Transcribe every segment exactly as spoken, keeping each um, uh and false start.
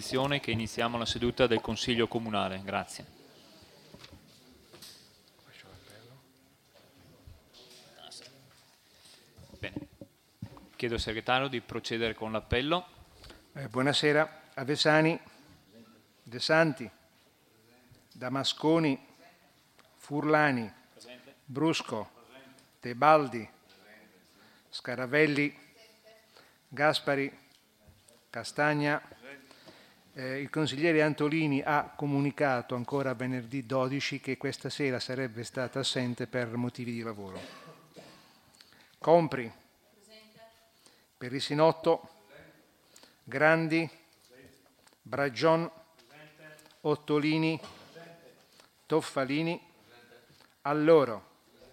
Commissione che iniziamo la seduta del Consiglio Comunale. Grazie. Bene. Chiedo al segretario di procedere con l'appello. Eh, buonasera. Avesani, De Santi, Damasconi, Furlani, Presente. Brusco, Tebaldi, Scaravelli, Gaspari, Castagna. Eh, il consigliere Antolini ha comunicato ancora venerdì dodici che questa sera sarebbe stata assente per motivi di lavoro. Compri, Perissinotto, Grandi, Bragion, Ottolini, Toffalini, Alloro.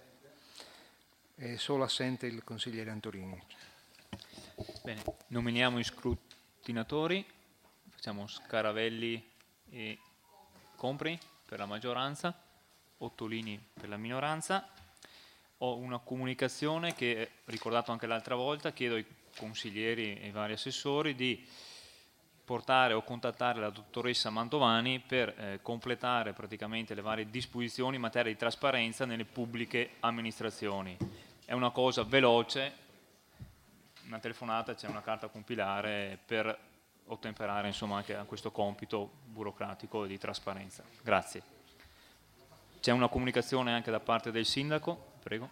È solo assente il consigliere Antolini. Bene, nominiamo i scrutinatori. Facciamo Scaravelli e Compri per la maggioranza, Ottolini per la minoranza. Ho una comunicazione che, ricordato anche l'altra volta, chiedo ai consiglieri e ai vari assessori di portare o contattare la dottoressa Mantovani per eh, completare praticamente le varie disposizioni in materia di trasparenza nelle pubbliche amministrazioni. È una cosa veloce, una telefonata, c'è una carta a compilare per ottemperare insomma anche a questo compito burocratico di trasparenza. Grazie. C'è una comunicazione anche da parte del sindaco, prego.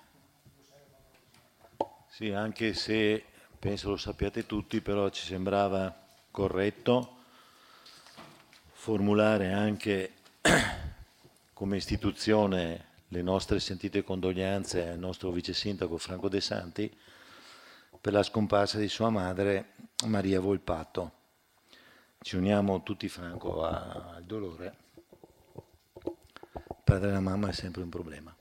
Sì, anche se penso lo sappiate tutti, però ci sembrava corretto formulare anche come istituzione le nostre sentite condoglianze al nostro vice sindaco Franco De Santi per la scomparsa di sua madre Maria Volpato. Ci uniamo tutti, Franco, a, al dolore. Perdere la mamma è sempre un problema.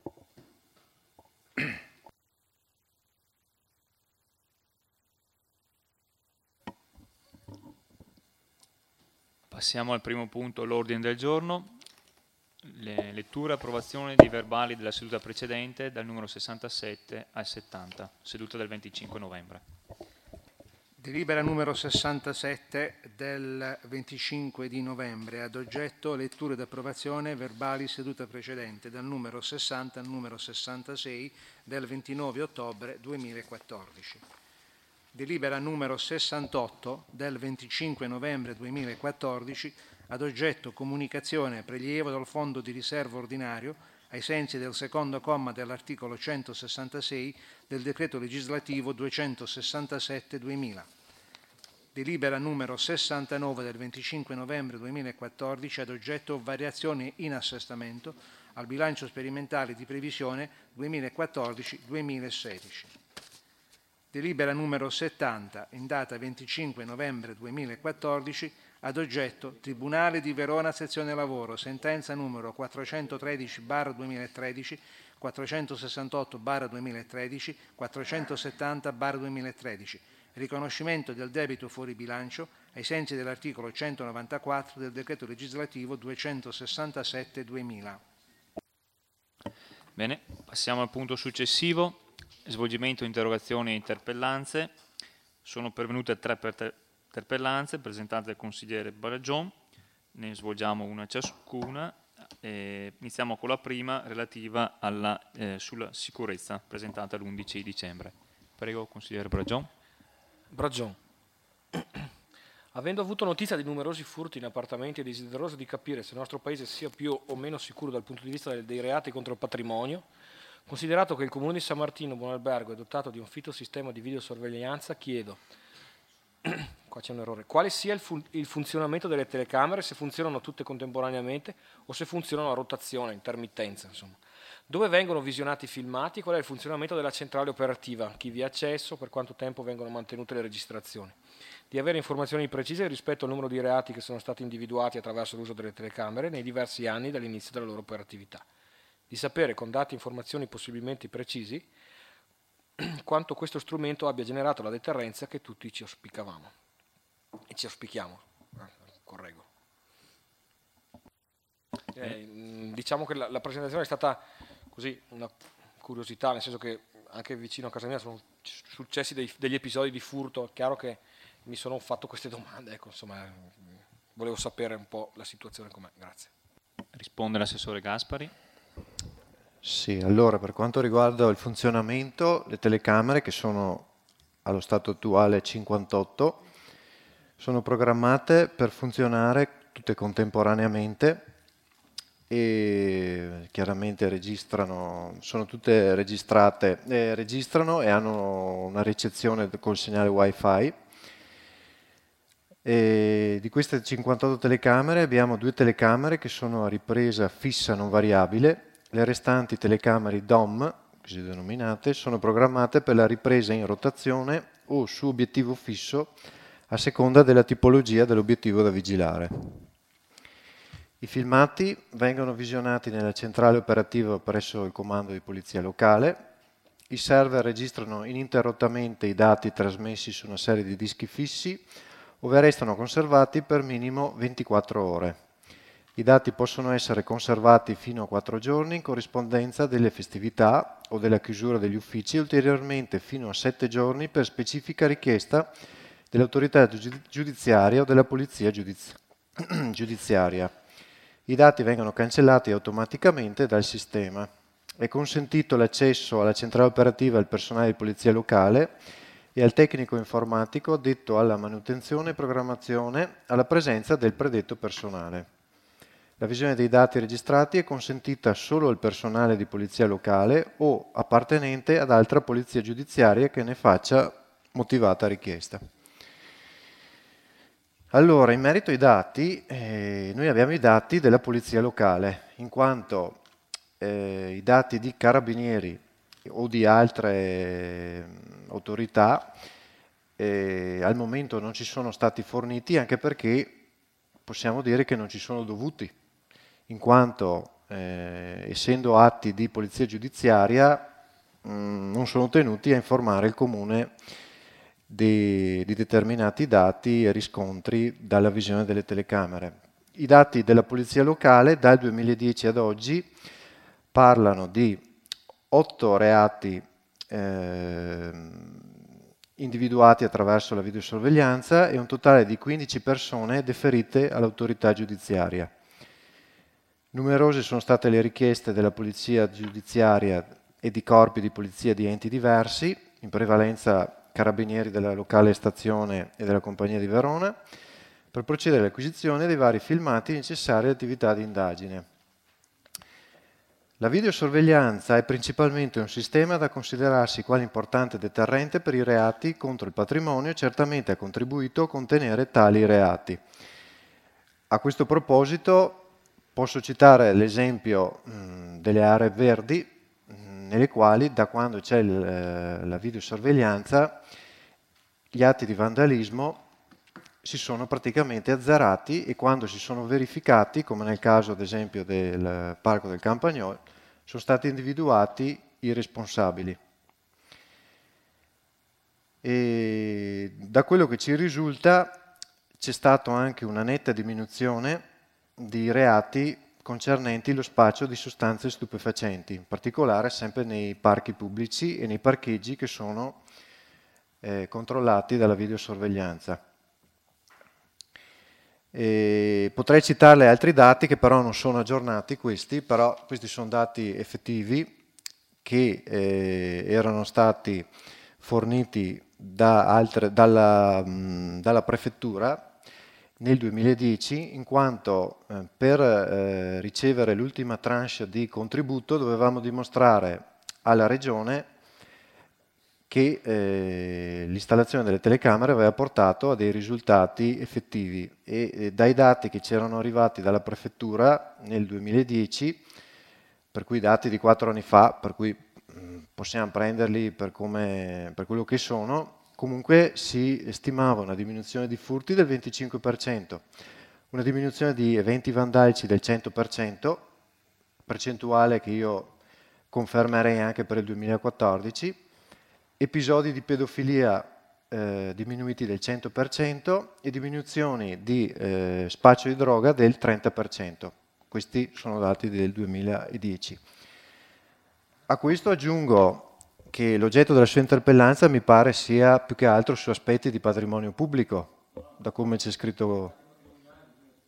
Passiamo al primo punto, l'ordine del giorno. Le letture e approvazione dei verbali della seduta precedente dal numero sessantasette al settanta, seduta del venticinque novembre. Delibera numero sessantasette del venticinque di novembre, ad oggetto letture d'approvazione verbali seduta precedente dal numero sessanta al numero sessantasei del ventinove ottobre duemilaquattordici. Delibera numero sessantotto del venticinque novembre duemilaquattordici, ad oggetto comunicazione prelievo dal fondo di riserva ordinario ai sensi del secondo comma dell'articolo centosessantasei del decreto legislativo duecentosessantasette duemila. Delibera numero sessantanove del venticinque novembre duemilaquattordici, ad oggetto variazioni in assestamento al bilancio sperimentale di previsione duemilaquattordici duemilasedici. Delibera numero settanta, in data venticinque novembre duemilaquattordici, ad oggetto Tribunale di Verona sezione lavoro, sentenza numero quattrocentotredici barra duemilatredici, quattrocentosessantotto barra duemilatredici, quattrocentosettanta barra duemilatredici, riconoscimento del debito fuori bilancio ai sensi dell'articolo centonovantaquattro del decreto legislativo duecentosessantasette duemila. Bene, passiamo al punto successivo. Svolgimento di interrogazioni e interpellanze. Sono pervenute tre interpellanze presentate dal consigliere Baragion, ne svolgiamo una ciascuna. Eh, iniziamo con la prima relativa alla, eh, sulla sicurezza, presentata l'undici dicembre. Prego, consigliere Baragion. Bragion. Avendo avuto notizia di numerosi furti in appartamenti e desideroso di capire se il nostro paese sia più o meno sicuro dal punto di vista dei reati contro il patrimonio, considerato che il Comune di San Martino Buonalbergo è dotato di un fitto sistema di videosorveglianza, chiedo, qua c'è un errore, quale sia il, fun- il funzionamento delle telecamere, se funzionano tutte contemporaneamente o se funzionano a rotazione, intermittenza, insomma. Dove vengono visionati i filmati, qual è il funzionamento della centrale operativa, chi vi ha accesso, per quanto tempo vengono mantenute le registrazioni. Di avere informazioni precise rispetto al numero di reati che sono stati individuati attraverso l'uso delle telecamere nei diversi anni dall'inizio della loro operatività. Di sapere con dati e informazioni possibilmente precisi quanto questo strumento abbia generato la deterrenza che tutti ci auspicavamo. E ci auspichiamo, correggo. Eh, diciamo che la, la presentazione è stata così una curiosità, nel senso che anche vicino a casa mia sono successi dei, degli episodi di furto. È chiaro che mi sono fatto queste domande, ecco, insomma, volevo sapere un po' la situazione com'è. Grazie. Risponde l'assessore Gaspari. Sì, allora per quanto riguarda il funzionamento, le telecamere, che sono allo stato attuale cinquantotto, sono programmate per funzionare tutte contemporaneamente e chiaramente registrano, sono tutte registrate, eh, registrano e hanno una ricezione col segnale wifi. E di queste cinquantotto telecamere abbiamo due telecamere che sono a ripresa fissa non variabile. Le restanti telecamere D O M, così denominate, sono programmate per la ripresa in rotazione o su obiettivo fisso a seconda della tipologia dell'obiettivo da vigilare. I filmati vengono visionati nella centrale operativa presso il comando di polizia locale. I server registrano ininterrottamente i dati trasmessi su una serie di dischi fissi, ove restano conservati per minimo ventiquattro ore. I dati possono essere conservati fino a quattro giorni in corrispondenza delle festività o della chiusura degli uffici e ulteriormente fino a sette giorni per specifica richiesta dell'autorità giudiziaria o della polizia giudizi- giudiziaria. I dati vengono cancellati automaticamente dal sistema. È consentito l'accesso alla centrale operativa al personale di polizia locale e al tecnico informatico addetto alla manutenzione e programmazione alla presenza del predetto personale. La visione dei dati registrati è consentita solo al personale di polizia locale o appartenente ad altra polizia giudiziaria che ne faccia motivata richiesta. Allora, in merito ai dati, eh, noi abbiamo i dati della polizia locale, in quanto eh, i dati di carabinieri o di altre eh, autorità eh, al momento non ci sono stati forniti, anche perché possiamo dire che non ci sono dovuti, in quanto eh, essendo atti di polizia giudiziaria mh, non sono tenuti a informare il comune di, di determinati dati e riscontri dalla visione delle telecamere. I dati della polizia locale dal duemiladieci ad oggi parlano di otto reati eh, individuati attraverso la videosorveglianza e un totale di quindici persone deferite all'autorità giudiziaria. Numerose sono state le richieste della polizia giudiziaria e di corpi di polizia di enti diversi, in prevalenza carabinieri della locale stazione e della compagnia di Verona, per procedere all'acquisizione dei vari filmati necessari all'attività di indagine. La videosorveglianza è principalmente un sistema da considerarsi quale importante deterrente per i reati contro il patrimonio e certamente ha contribuito a contenere tali reati. A questo proposito posso citare l'esempio mh, delle aree verdi, mh, nelle quali da quando c'è il, eh, la videosorveglianza gli atti di vandalismo si sono praticamente azzerati e quando si sono verificati, come nel caso ad esempio del Parco del Campagnolo, sono stati individuati i responsabili. E da quello che ci risulta c'è stata anche una netta diminuzione di reati concernenti lo spaccio di sostanze stupefacenti, in particolare sempre nei parchi pubblici e nei parcheggi che sono eh, controllati dalla videosorveglianza. E potrei citarle altri dati che però non sono aggiornati questi, però questi sono dati effettivi che eh, erano stati forniti da altre, dalla, mh, dalla prefettura nel duemiladieci, in quanto eh, per eh, ricevere l'ultima tranche di contributo dovevamo dimostrare alla Regione che eh, l'installazione delle telecamere aveva portato a dei risultati effettivi e eh, dai dati che ci erano arrivati dalla prefettura nel duemiladieci, per cui dati di quattro anni fa, per cui mh, possiamo prenderli per, come, per quello che sono, comunque si stimava una diminuzione di furti del venticinque per cento, una diminuzione di eventi vandalici del cento per cento, percentuale che io confermerei anche per il duemilaquattordici, episodi di pedofilia eh, diminuiti del cento per cento e diminuzioni di eh, spaccio di droga del trenta per cento. Questi sono dati del duemiladieci. A questo aggiungo che l'oggetto della sua interpellanza mi pare sia più che altro su aspetti di patrimonio pubblico, da come c'è scritto.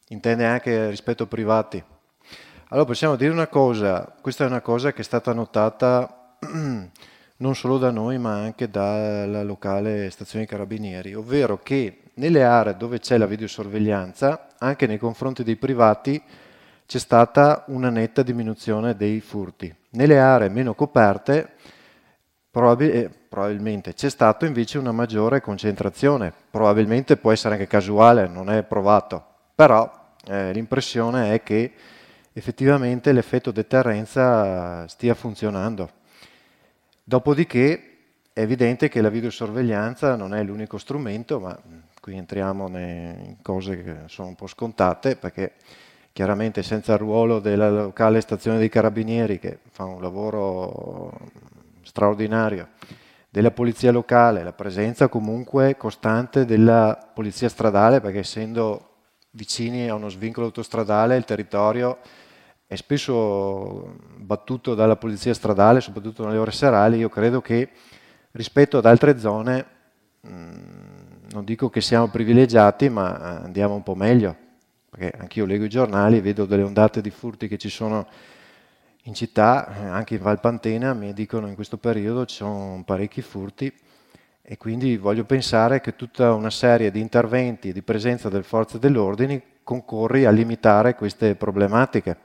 intende anche rispetto privati. Allora possiamo dire una cosa, questa è una cosa che è stata notata non solo da noi ma anche dalla locale stazione dei carabinieri, ovvero che nelle aree dove c'è la videosorveglianza, anche nei confronti dei privati, c'è stata una netta diminuzione dei furti. Nelle aree meno coperte probabil- eh, probabilmente c'è stata invece una maggiore concentrazione, probabilmente può essere anche casuale, non è provato, però eh, l'impressione è che effettivamente l'effetto deterrenza stia funzionando. Dopodiché è evidente che la videosorveglianza non è l'unico strumento, ma qui entriamo in cose che sono un po' scontate, perché chiaramente senza il ruolo della locale stazione dei carabinieri, che fa un lavoro straordinario, della polizia locale, la presenza comunque costante della polizia stradale, perché essendo vicini a uno svincolo autostradale il territorio è spesso battuto dalla polizia stradale, soprattutto nelle ore serali. Io credo che rispetto ad altre zone, mh, non dico che siamo privilegiati, ma andiamo un po' meglio, perché anch'io leggo i giornali, vedo delle ondate di furti che ci sono in città, anche in Valpantena, mi dicono in questo periodo ci sono parecchi furti, e quindi voglio pensare che tutta una serie di interventi e di presenza delle forze dell'ordine concorri a limitare queste problematiche.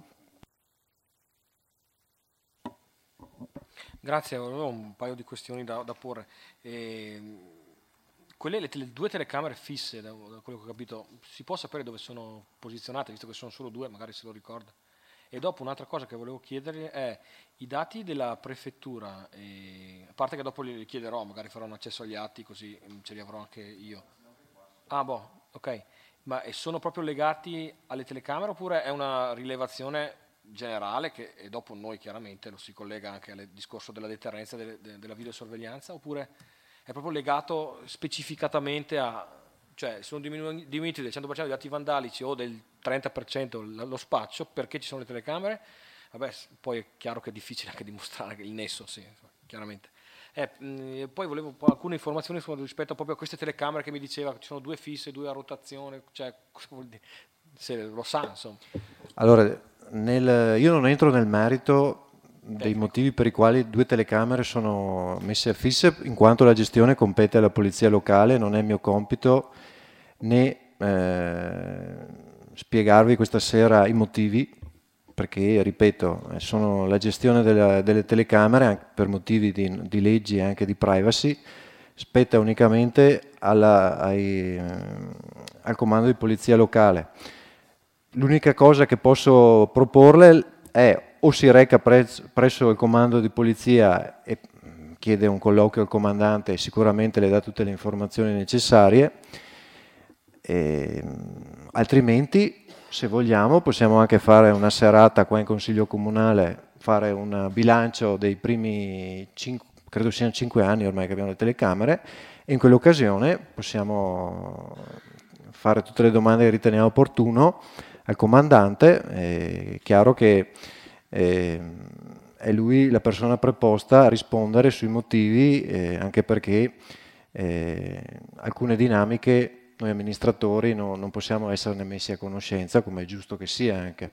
Grazie, avevo un paio di questioni da, da porre. E, quelle, le, tele, due telecamere fisse, da, da quello che ho capito, si può sapere dove sono posizionate, visto che sono solo due, magari se lo ricorda. E dopo un'altra cosa che volevo chiedergli è i dati della prefettura, e, a parte che dopo li chiederò, magari farò un accesso agli atti così ce li avrò anche io. Ah, boh, ok. Ma sono proprio legati alle telecamere oppure è una rilevazione generale che e dopo noi chiaramente lo si collega anche al discorso della deterrenza de, de, della videosorveglianza, oppure è proprio legato specificatamente a, cioè sono diminu- diminuiti del cento per cento gli atti vandalici o del trenta per cento lo spaccio perché ci sono le telecamere? Vabbè, poi è chiaro che è difficile anche dimostrare il nesso, sì, chiaramente. Eh, mh, poi volevo un po' alcune informazioni rispetto proprio a queste telecamere che mi diceva che ci sono due fisse, due a rotazione, cioè cosa vuol dire? Se lo sa, insomma. Allora, nel, io non entro nel merito dei Tecnico. motivi per i quali due telecamere sono messe a fisse, in quanto la gestione compete alla polizia locale, non è mio compito né eh, spiegarvi questa sera i motivi, perché, ripeto, sono la gestione della, delle telecamere anche per motivi di, di leggi e anche di privacy, spetta unicamente alla, ai, al comando di polizia locale. L'unica cosa che posso proporle è o si reca presso il comando di polizia e chiede un colloquio al comandante e sicuramente le dà tutte le informazioni necessarie, e, altrimenti se vogliamo possiamo anche fare una serata qua in Consiglio Comunale, fare un bilancio dei primi cinque, credo siano cinque anni ormai che abbiamo le telecamere, e in quell'occasione possiamo fare tutte le domande che riteniamo opportuno al comandante. È chiaro che eh, è lui la persona preposta a rispondere sui motivi, eh, anche perché eh, alcune dinamiche noi amministratori no, non possiamo esserne messi a conoscenza, come è giusto che sia anche.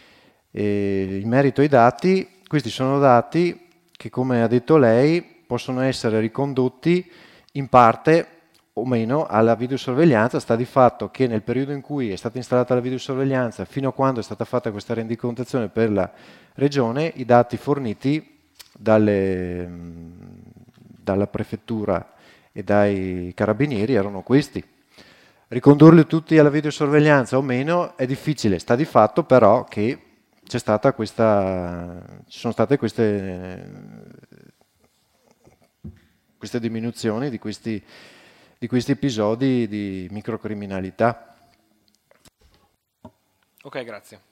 E in merito ai dati, questi sono dati che, come ha detto lei, possono essere ricondotti in parte o meno alla videosorveglianza. Sta di fatto che nel periodo in cui è stata installata la videosorveglianza fino a quando è stata fatta questa rendicontazione per la regione, i dati forniti dalle, dalla prefettura e dai carabinieri erano questi. Ricondurli tutti alla videosorveglianza o meno è difficile, sta di fatto però che c'è stata questa, ci sono state queste, queste diminuzioni di questi, di questi episodi di microcriminalità. Ok, grazie.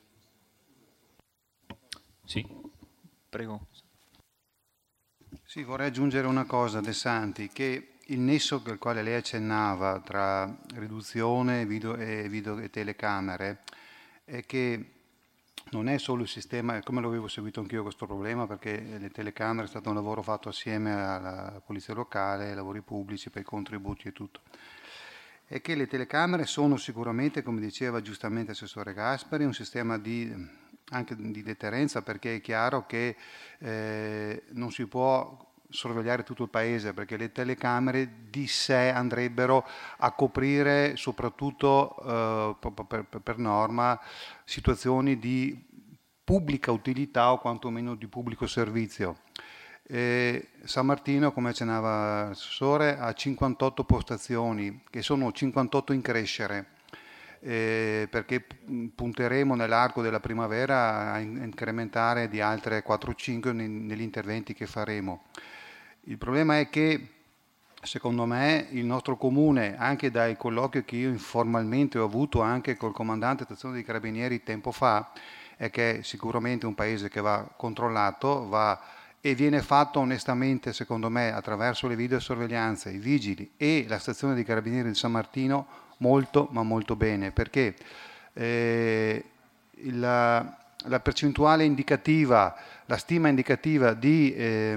Sì, prego. Sì, vorrei aggiungere una cosa, De Santi, che il nesso al quale lei accennava tra riduzione video e, video e telecamere è che non è solo il sistema, come lo avevo seguito anch'io questo problema, perché le telecamere è stato un lavoro fatto assieme alla polizia locale, ai lavori pubblici per i contributi e tutto. è che le telecamere sono sicuramente, come diceva giustamente l'assessore Gaspari, un sistema di, anche di deterrenza, perché è chiaro che eh, non si può sorvegliare tutto il paese, perché le telecamere di sé andrebbero a coprire soprattutto eh, per, per, per norma situazioni di pubblica utilità o quantomeno di pubblico servizio. Eh, San Martino, come accennava l'assessore, ha cinquantotto postazioni, che sono cinquantotto in crescere, eh, perché punteremo nell'arco della primavera a incrementare di altre quattro o cinque negli interventi che faremo. Il problema è che, secondo me, il nostro comune, anche dai colloqui che io informalmente ho avuto anche col comandante stazione dei Carabinieri tempo fa, è che è sicuramente un paese che va controllato, va e viene fatto onestamente, secondo me, attraverso le videosorveglianze, i vigili e la stazione dei Carabinieri di San Martino, molto ma molto bene, perché eh, la, la percentuale indicativa, la stima indicativa di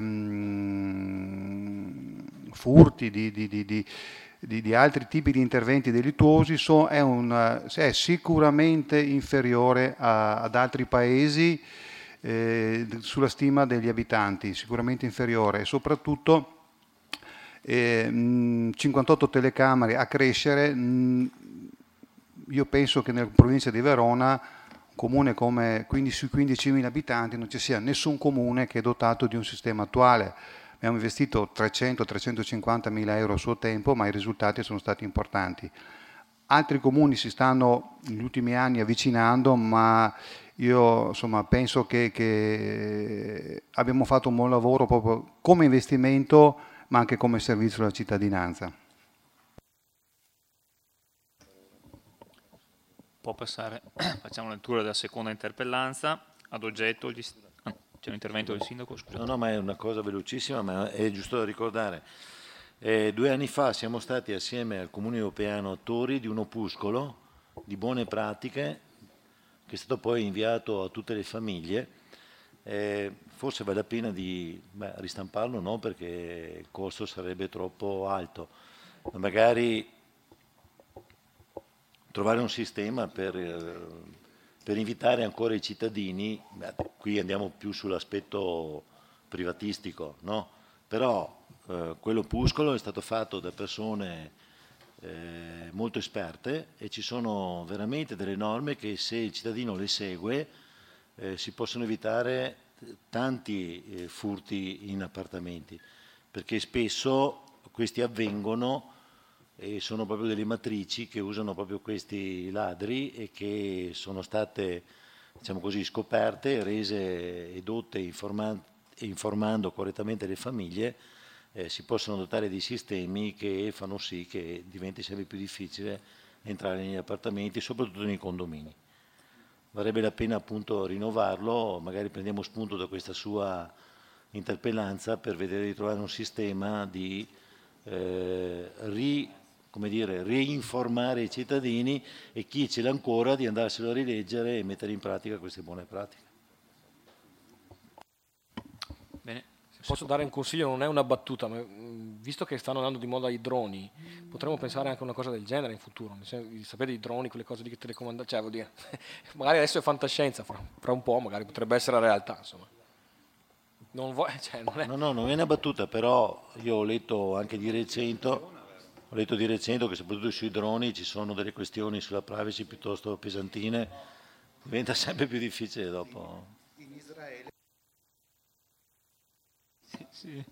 ehm, furti, di, di, di, di, di, di altri tipi di interventi delittuosi so, è, un, è sicuramente inferiore a, ad altri paesi, Eh, sulla stima degli abitanti, sicuramente inferiore, e soprattutto eh, mh, cinquantotto telecamere a crescere. Mh, io penso che nella provincia di Verona, comune come quindi sui quindicimila abitanti, non ci sia nessun comune che è dotato di un sistema attuale. Abbiamo investito trecento trecentocinquanta mila euro a suo tempo, ma i risultati sono stati importanti. Altri comuni si stanno negli ultimi anni avvicinando, ma io insomma, penso che, che abbiamo fatto un buon lavoro proprio come investimento, ma anche come servizio alla cittadinanza. Può passare, facciamo la lettura della seconda interpellanza, ad oggetto, gli, ah, c'è un intervento del sindaco, scusa. No, no, ma è una cosa velocissima, ma è giusto da ricordare. Eh, due anni fa siamo stati assieme al Comune Europeano attori di un opuscolo di buone pratiche che è stato poi inviato a tutte le famiglie. Eh, forse vale la pena di beh, ristamparlo, no, perché il costo sarebbe troppo alto, ma magari trovare un sistema per, per invitare ancora i cittadini. Beh, qui andiamo più sull'aspetto privatistico, no? Però eh, quell'opuscolo è stato fatto da persone Eh, molto esperte e ci sono veramente delle norme che, se il cittadino le segue, eh, si possono evitare tanti eh, furti in appartamenti, perché spesso questi avvengono e sono proprio delle matrici che usano proprio questi ladri e che sono state, diciamo così, scoperte, rese edotte informa- informando correttamente le famiglie. Eh, si possono dotare di sistemi che fanno sì che diventi sempre più difficile entrare negli appartamenti, soprattutto nei condomini. Varrebbe la pena appunto rinnovarlo, magari prendiamo spunto da questa sua interpellanza per vedere di trovare un sistema di eh, ri, come dire, reinformare i cittadini e chi ce l'ha ancora di andarselo a rileggere e mettere in pratica queste buone pratiche. Bene. Posso dare un consiglio, non è una battuta, ma visto che stanno andando di moda i droni, potremmo pensare anche a una cosa del genere in futuro. Sapete, i droni, quelle cose lì che telecomandate, cioè vuol dire, magari adesso è fantascienza, fra, fra un po' magari potrebbe essere la realtà, insomma. Non vuoi, cioè, non è... No, no, non è una battuta, però io ho letto anche di recente, ho letto di recente che soprattutto sui droni ci sono delle questioni sulla privacy piuttosto pesantine, diventa sempre più difficile dopo. In Israele. Sì.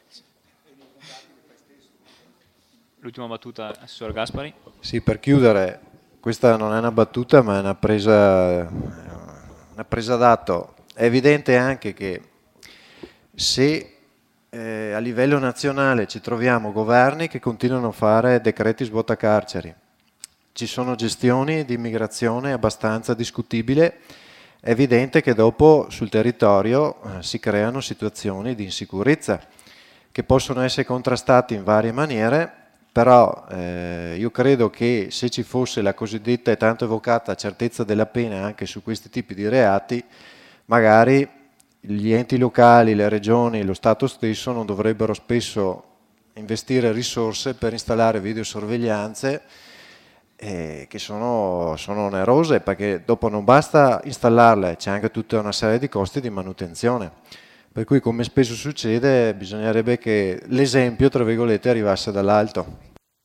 L'ultima battuta, assessore Gaspari. Sì, per chiudere, questa non è una battuta ma è una presa, una presa d'atto. È evidente anche che se eh, a livello nazionale ci troviamo governi che continuano a fare decreti svuotacarceri, ci sono gestioni di immigrazione abbastanza discutibili, è evidente che dopo sul territorio eh, si creano situazioni di insicurezza che possono essere contrastate in varie maniere, però eh, io credo che se ci fosse la cosiddetta e tanto evocata certezza della pena anche su questi tipi di reati, magari gli enti locali, le regioni, lo Stato stesso non dovrebbero spesso investire risorse per installare videosorveglianze eh, che sono, sono onerose, perché dopo non basta installarle, c'è anche tutta una serie di costi di manutenzione. Per cui, come spesso succede, bisognerebbe che l'esempio, tra virgolette, arrivasse dall'alto.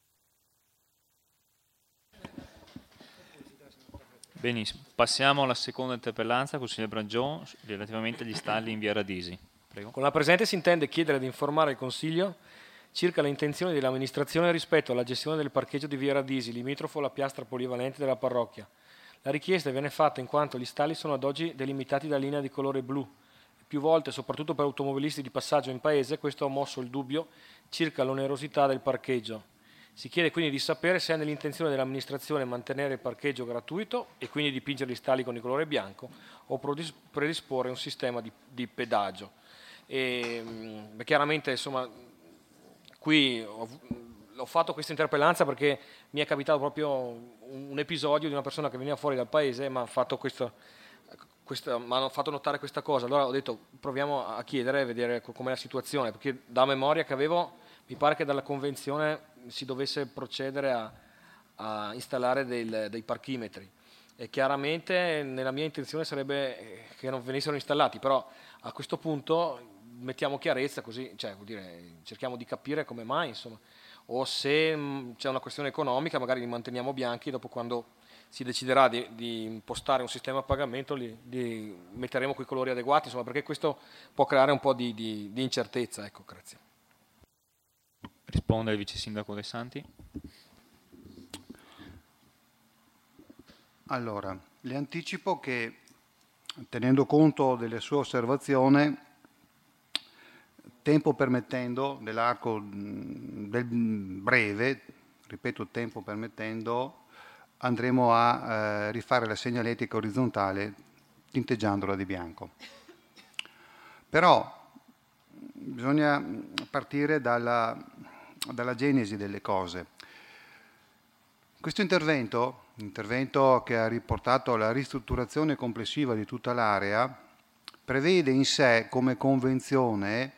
Benissimo, passiamo alla seconda interpellanza, consigliere Bragion, relativamente agli stalli in via Radisi. Prego. Con la presente si intende chiedere di informare il Consiglio circa le intenzioni dell'amministrazione rispetto alla gestione del parcheggio di via Radisi, limitrofo alla piastra polivalente della parrocchia. La richiesta viene fatta in quanto gli stalli sono ad oggi delimitati da linea di colore blu. Più volte, soprattutto per automobilisti di passaggio in paese, questo ha mosso il dubbio circa l'onerosità del parcheggio. Si chiede quindi di sapere se è nell'intenzione dell'amministrazione mantenere il parcheggio gratuito e quindi dipingere gli stalli con il colore bianco o predisporre un sistema di, di pedaggio. E, beh, chiaramente, insomma, qui ho, ho fatto questa interpellanza perché mi è capitato proprio un, un episodio di una persona che veniva fuori dal paese e mi ha fatto questo, questa, mi hanno fatto notare questa cosa. Allora ho detto proviamo a chiedere e vedere com'è la situazione, perché da memoria che avevo mi pare che dalla convenzione si dovesse procedere a, a installare del, dei parchimetri e chiaramente nella mia intenzione sarebbe che non venissero installati, però a questo punto mettiamo chiarezza, così, cioè, vuol dire, cerchiamo di capire come mai, insomma, o se mh, c'è una questione economica magari li manteniamo bianchi, dopo quando si deciderà di, di impostare un sistema a pagamento li, li metteremo quei colori adeguati, insomma, perché questo può creare un po' di, di, di incertezza. Ecco, grazie. Risponde il vice sindaco De Santi. Allora, le anticipo che, tenendo conto delle sue osservazioni, tempo permettendo, nell'arco del breve, ripeto tempo permettendo, andremo a eh, rifare la segnaletica orizzontale tinteggiandola di bianco. Però bisogna partire dalla, dalla genesi delle cose. Questo intervento, intervento che ha riportato alla ristrutturazione complessiva di tutta l'area, prevede in sé come convenzione,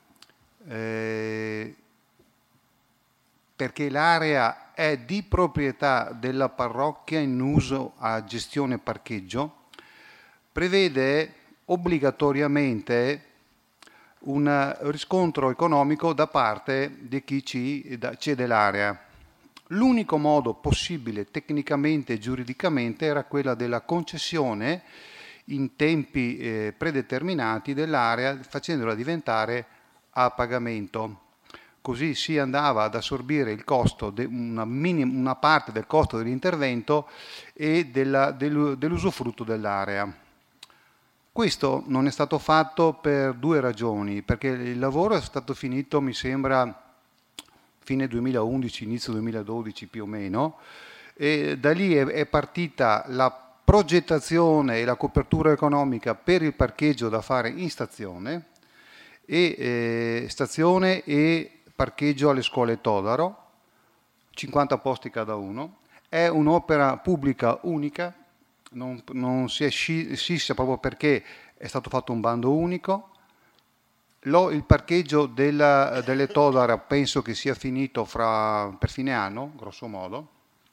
eh, perché l'area è di proprietà della parrocchia in uso a gestione parcheggio, prevede obbligatoriamente un riscontro economico da parte di chi ci cede l'area. L'unico modo possibile tecnicamente e giuridicamente era quella della concessione in tempi eh, predeterminati dell'area, facendola diventare a pagamento. Così si andava ad assorbire il costo, de, una, minim, una parte del costo dell'intervento e della, del, dell'usufrutto dell'area. Questo non è stato fatto per due ragioni, perché il lavoro è stato finito, mi sembra, fine duemilaundici, inizio duemiladodici più o meno, e da lì è, è partita la progettazione e la copertura economica per il parcheggio da fare in stazione, e eh, stazione e parcheggio alle scuole Todaro, cinquanta posti cada uno. È un'opera pubblica unica, non, non si è scissa proprio perché è stato fatto un bando unico. Lo, il parcheggio della, delle Todaro penso che sia finito fra, per fine anno, grosso modo.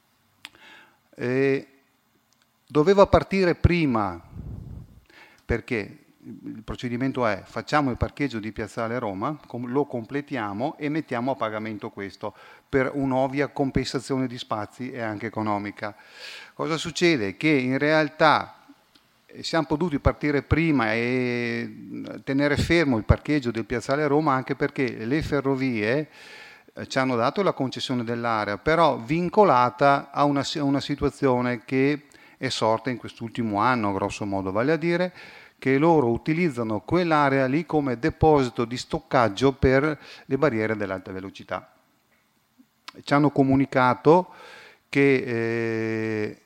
E doveva partire prima, perché il procedimento è: facciamo il parcheggio di Piazzale Roma, lo completiamo e mettiamo a pagamento questo per un'ovvia compensazione di spazi e anche economica. Cosa succede? Che in realtà siamo potuti partire prima e tenere fermo il parcheggio del Piazzale Roma anche perché le ferrovie ci hanno dato la concessione dell'area, però vincolata a una, a una situazione che è sorta in quest'ultimo anno, grosso modo, vale a dire che loro utilizzano quell'area lì come deposito di stoccaggio per le barriere dell'alta velocità. Ci hanno comunicato che eh,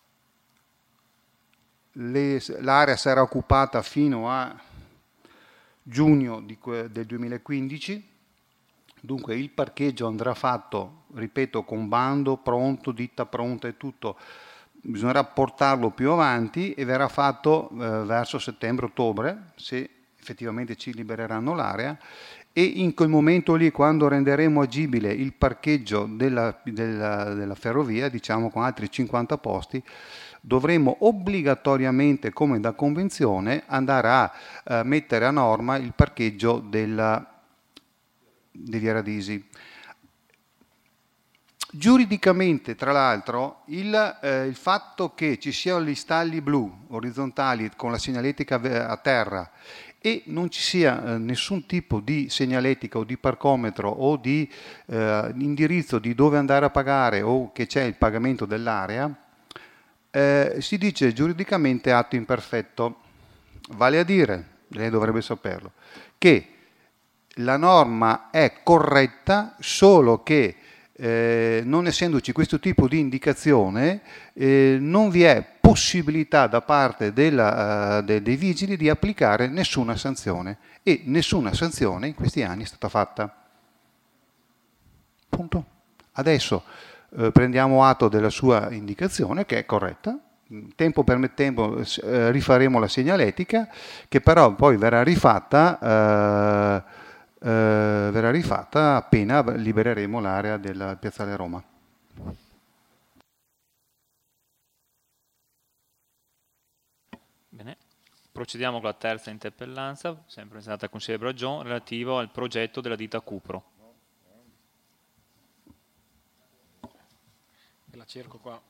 le, l'area sarà occupata fino a giugno di, del duemilaquindici, dunque il parcheggio andrà fatto, ripeto, con bando pronto, ditta pronta e tutto. Bisognerà portarlo più avanti e verrà fatto eh, verso settembre-ottobre, se effettivamente ci libereranno l'area, e in quel momento lì, quando renderemo agibile il parcheggio della, della, della ferrovia, diciamo con altri cinquanta posti, dovremo obbligatoriamente, come da convenzione, andare a eh, mettere a norma il parcheggio della, di Via Radisi. Giuridicamente, tra l'altro, il, eh, il fatto che ci siano gli stalli blu orizzontali con la segnaletica a terra e non ci sia eh, nessun tipo di segnaletica o di parcometro o di eh, indirizzo di dove andare a pagare o che c'è il pagamento dell'area, eh, si dice giuridicamente atto imperfetto. Vale a dire, lei dovrebbe saperlo, che la norma è corretta solo che Eh, non essendoci questo tipo di indicazione, eh, non vi è possibilità da parte della, uh, de, dei vigili di applicare nessuna sanzione e nessuna sanzione in questi anni è stata fatta. Punto. Adesso eh, prendiamo atto della sua indicazione che è corretta, tempo permettendo eh, rifaremo la segnaletica che però poi verrà rifatta eh, Uh, verrà rifatta appena libereremo l'area del Piazzale Roma. Bene, procediamo con la terza interpellanza, sempre presentata dal consigliere Bragion, relativo al progetto della ditta Cupro. La cerco qua.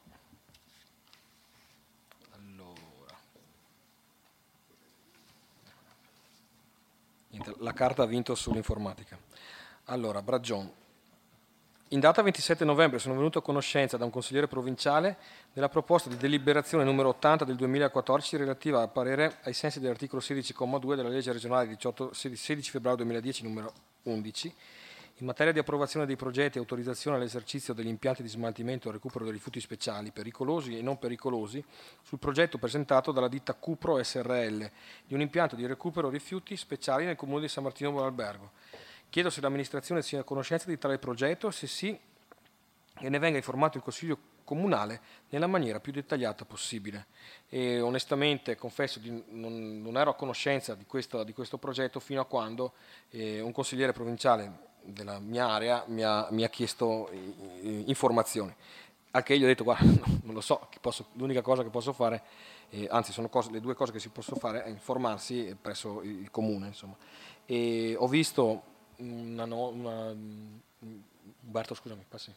La carta ha vinto sull'informatica. Allora, Bragion. In data ventisette novembre sono venuto a conoscenza da un consigliere provinciale della proposta di deliberazione numero ottanta del duemilaquattordici relativa al parere ai sensi dell'articolo sedici comma due della legge regionale diciotto, sedici febbraio duemiladieci numero undici in materia di approvazione dei progetti e autorizzazione all'esercizio degli impianti di smaltimento e recupero dei rifiuti speciali pericolosi e non pericolosi sul progetto presentato dalla ditta Cupro S R L di un impianto di recupero rifiuti speciali nel comune di San Martino Buonalbergo. Chiedo se l'amministrazione sia a conoscenza di tale progetto, se sì, e ne venga informato il Consiglio Comunale nella maniera più dettagliata possibile. E onestamente confesso di non, non ero a conoscenza di questo, di questo progetto fino a quando eh, un consigliere provinciale della mia area mi ha, mi ha chiesto eh, informazioni. Al che io ho detto, guarda, non lo so, posso, l'unica cosa che posso fare, eh, anzi sono cose, le due cose che si possono fare è informarsi presso il, il comune. Insomma. E ho visto una, una Umberto, scusami, passi.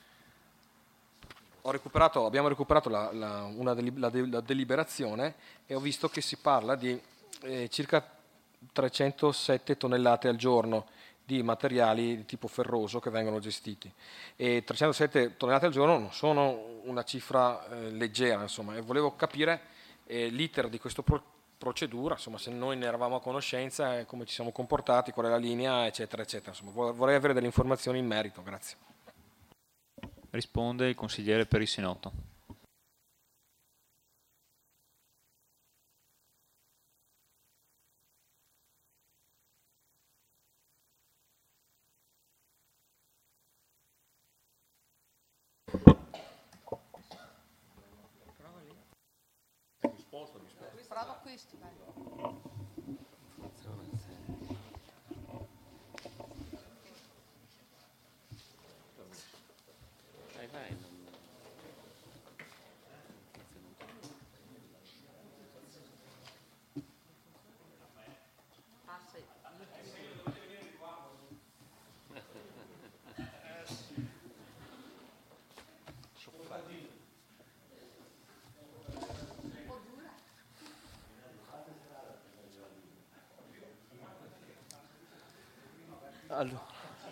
Ho recuperato, abbiamo recuperato la, la, una deli, la, de, la deliberazione e ho visto che si parla di eh, circa trecentosette tonnellate al giorno di materiali di tipo ferroso che vengono gestiti. E trecentosette tonnellate al giorno non sono una cifra eh, leggera, insomma, e volevo capire eh, l'iter di questa pro procedura, insomma, se noi ne eravamo a conoscenza, eh, come ci siamo comportati, qual è la linea, eccetera, eccetera. Insomma, vorrei avere delle informazioni in merito, grazie. Risponde il consigliere Perissinotto. Prova questo, vai. Vai, vai. Allora.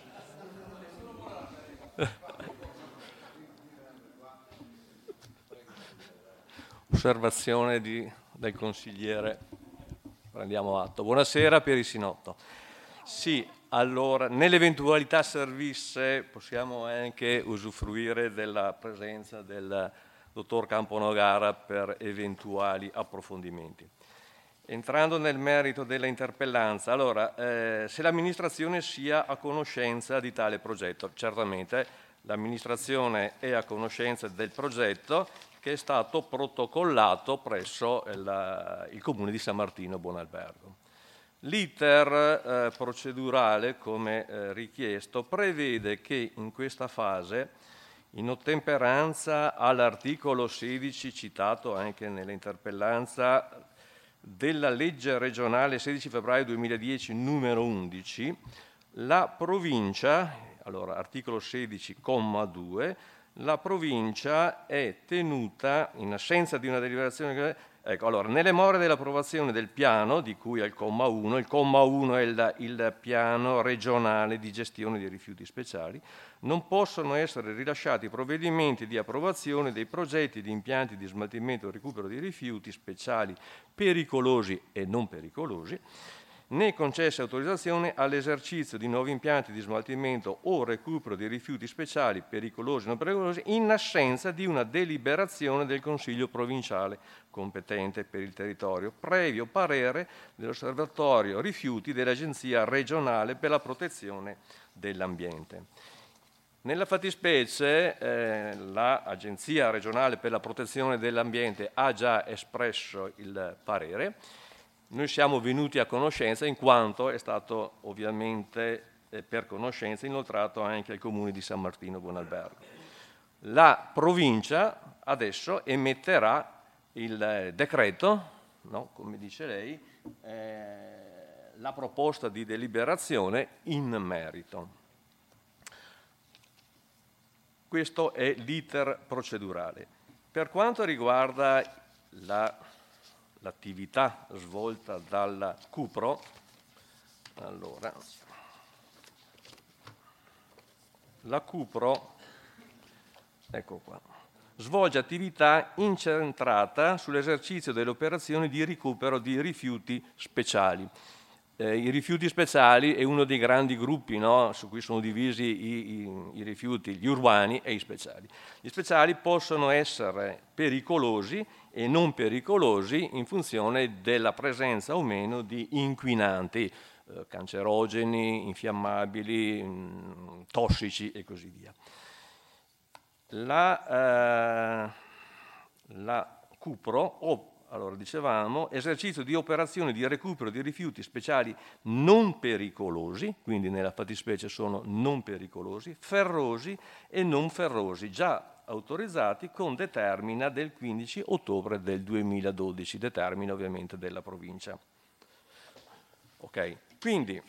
Osservazione di, del consigliere, prendiamo atto. Buonasera Perissinotto. Sì, allora, nell'eventualità servisse possiamo anche usufruire della presenza del dottor Camponogara per eventuali approfondimenti. Entrando nel merito della interpellanza, allora, eh, se l'amministrazione sia a conoscenza di tale progetto, certamente l'amministrazione è a conoscenza del progetto che è stato protocollato presso il, il comune di San Martino Buonalbergo. L'iter eh, procedurale, come eh, richiesto, prevede che in questa fase, in ottemperanza all'articolo sedici citato anche nell'interpellanza della legge regionale sedici febbraio duemiladieci numero undici, la provincia, allora articolo sedici comma due, la provincia è tenuta, in assenza di una deliberazione, ecco, allora, nelle more dell'approvazione del piano, di cui è il comma uno, il comma uno è il, il piano regionale di gestione dei rifiuti speciali, non possono essere rilasciati provvedimenti di approvazione dei progetti di impianti di smaltimento e recupero di rifiuti speciali pericolosi e non pericolosi, né concesse autorizzazione all'esercizio di nuovi impianti di smaltimento o recupero di rifiuti speciali pericolosi e non pericolosi in assenza di una deliberazione del Consiglio provinciale competente per il territorio, previo parere dell'Osservatorio Rifiuti dell'Agenzia regionale per la protezione dell'ambiente. Nella fattispecie eh, l'Agenzia regionale per la protezione dell'ambiente ha già espresso il parere. Noi siamo venuti a conoscenza in quanto è stato ovviamente eh, per conoscenza inoltrato anche al Comune di San Martino Buonalbergo. La provincia adesso emetterà il eh, decreto, no, come dice lei, eh, la proposta di deliberazione in merito. Questo è l'iter procedurale. Per quanto riguarda la l'attività svolta dalla Cupro, allora, la Cupro, ecco qua, svolge attività incentrata sull'esercizio delle operazioni di recupero di rifiuti speciali. Eh, I rifiuti speciali è uno dei grandi gruppi, no, su cui sono divisi i, i, i rifiuti, gli urbani e i speciali. Gli speciali possono essere pericolosi e non pericolosi in funzione della presenza o meno di inquinanti, eh, cancerogeni, infiammabili, mh, tossici e così via. La, eh, la Cupro, o allora dicevamo, esercizio di operazioni di recupero di rifiuti speciali non pericolosi, quindi nella fattispecie sono non pericolosi, ferrosi e non ferrosi, già autorizzati con determina del quindici ottobre del duemiladodici, determina ovviamente della provincia. Ok, quindi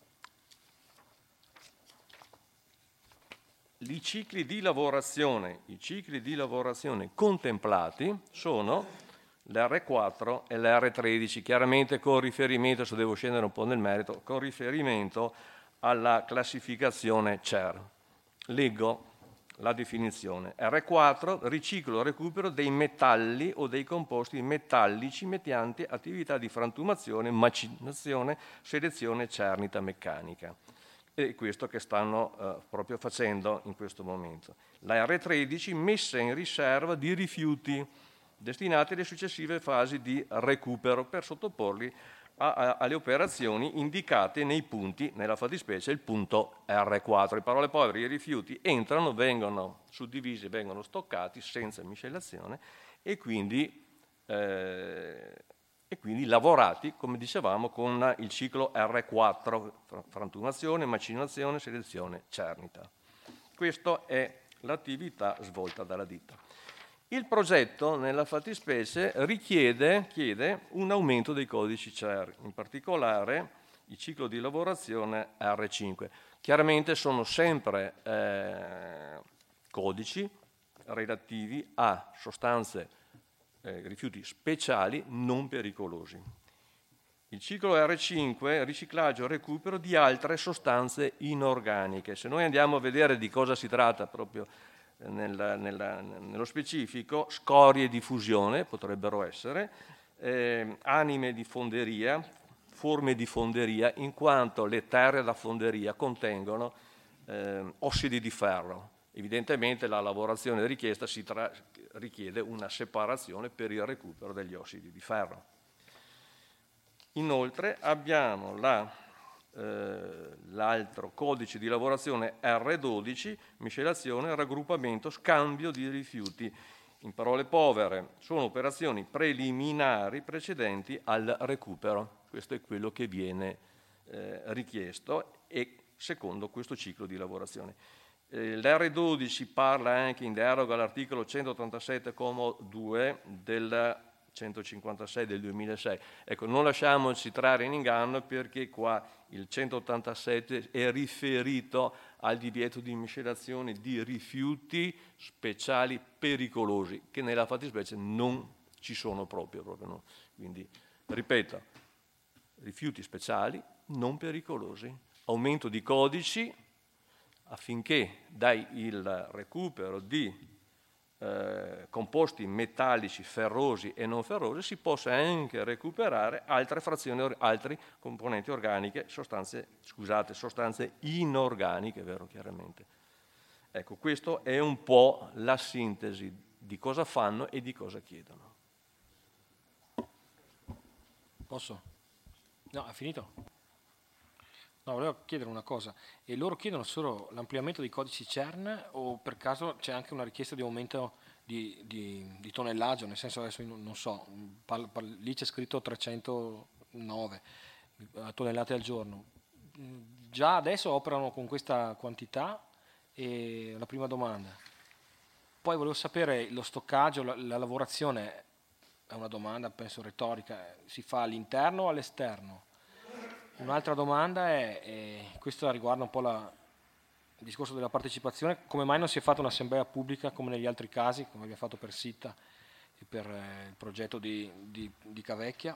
i cicli di lavorazione, i cicli di lavorazione contemplati sono l'R quattro e l'R tredici, chiaramente con riferimento, se devo scendere un po' nel merito, con riferimento alla classificazione C E R. Leggo la definizione. R quattro, riciclo o recupero dei metalli o dei composti metallici mediante attività di frantumazione, macinazione, selezione cernita meccanica. E questo che stanno eh, proprio facendo in questo momento. La R tredici, messa in riserva di rifiuti destinati alle successive fasi di recupero per sottoporli a, a, alle operazioni indicate nei punti, nella fattispecie il punto R quattro. In parole povere, i rifiuti entrano, vengono suddivisi, vengono stoccati senza miscelazione e quindi, eh, e quindi lavorati, come dicevamo, con il ciclo R quattro, frantumazione, macinazione, selezione, cernita. Questa è l'attività svolta dalla ditta. Il progetto, nella fattispecie, richiede chiede un aumento dei codici C E R, in particolare il ciclo di lavorazione R cinque. Chiaramente sono sempre eh, codici relativi a sostanze, eh, rifiuti speciali non pericolosi. Il ciclo R cinque, riciclaggio e recupero di altre sostanze inorganiche. Se noi andiamo a vedere di cosa si tratta proprio Nella, nella, nello specifico, scorie di fusione potrebbero essere, eh, anime di fonderia, forme di fonderia, in quanto le terre da fonderia contengono eh, ossidi di ferro. Evidentemente la lavorazione richiesta si tra, richiede una separazione per il recupero degli ossidi di ferro. Inoltre abbiamo la l'altro codice di lavorazione R dodici, miscelazione, raggruppamento, scambio di rifiuti in parole povere, sono operazioni preliminari precedenti al recupero. Questo è quello che viene eh, richiesto e secondo questo ciclo di lavorazione. Eh, L'R dodici parla anche in deroga all'articolo centottantasette comma due del centocinquantasei del duemilasei. Ecco, non lasciamoci trarre in inganno, perché qua il centottantasette è riferito al divieto di miscelazione di rifiuti speciali pericolosi, che nella fattispecie non ci sono proprio. proprio no. Quindi, ripeto, rifiuti speciali non pericolosi, aumento di codici affinché dai il recupero di Eh, composti metallici ferrosi e non ferrosi si possa anche recuperare altre frazioni, altri componenti organiche, sostanze, scusate, sostanze inorganiche, vero, chiaramente. Ecco, questo è un po' la sintesi di cosa fanno e di cosa chiedono. Posso? No, è finito? No, volevo chiedere una cosa. E loro chiedono solo l'ampliamento dei codici CERN o per caso c'è anche una richiesta di aumento di, di, di tonnellaggio? Nel senso, adesso io non so, parlo, parlo, lì c'è scritto trecentonove tonnellate al giorno. Già adesso operano con questa quantità? E la prima domanda. Poi volevo sapere lo stoccaggio, la, la lavorazione, è una domanda penso retorica, si fa all'interno o all'esterno? Un'altra domanda è, è, questa riguarda un po' la, il discorso della partecipazione, come mai non si è fatta un'assemblea pubblica come negli altri casi, come abbiamo fatto per Sitta e per eh, il progetto di, di, di Cavecchia?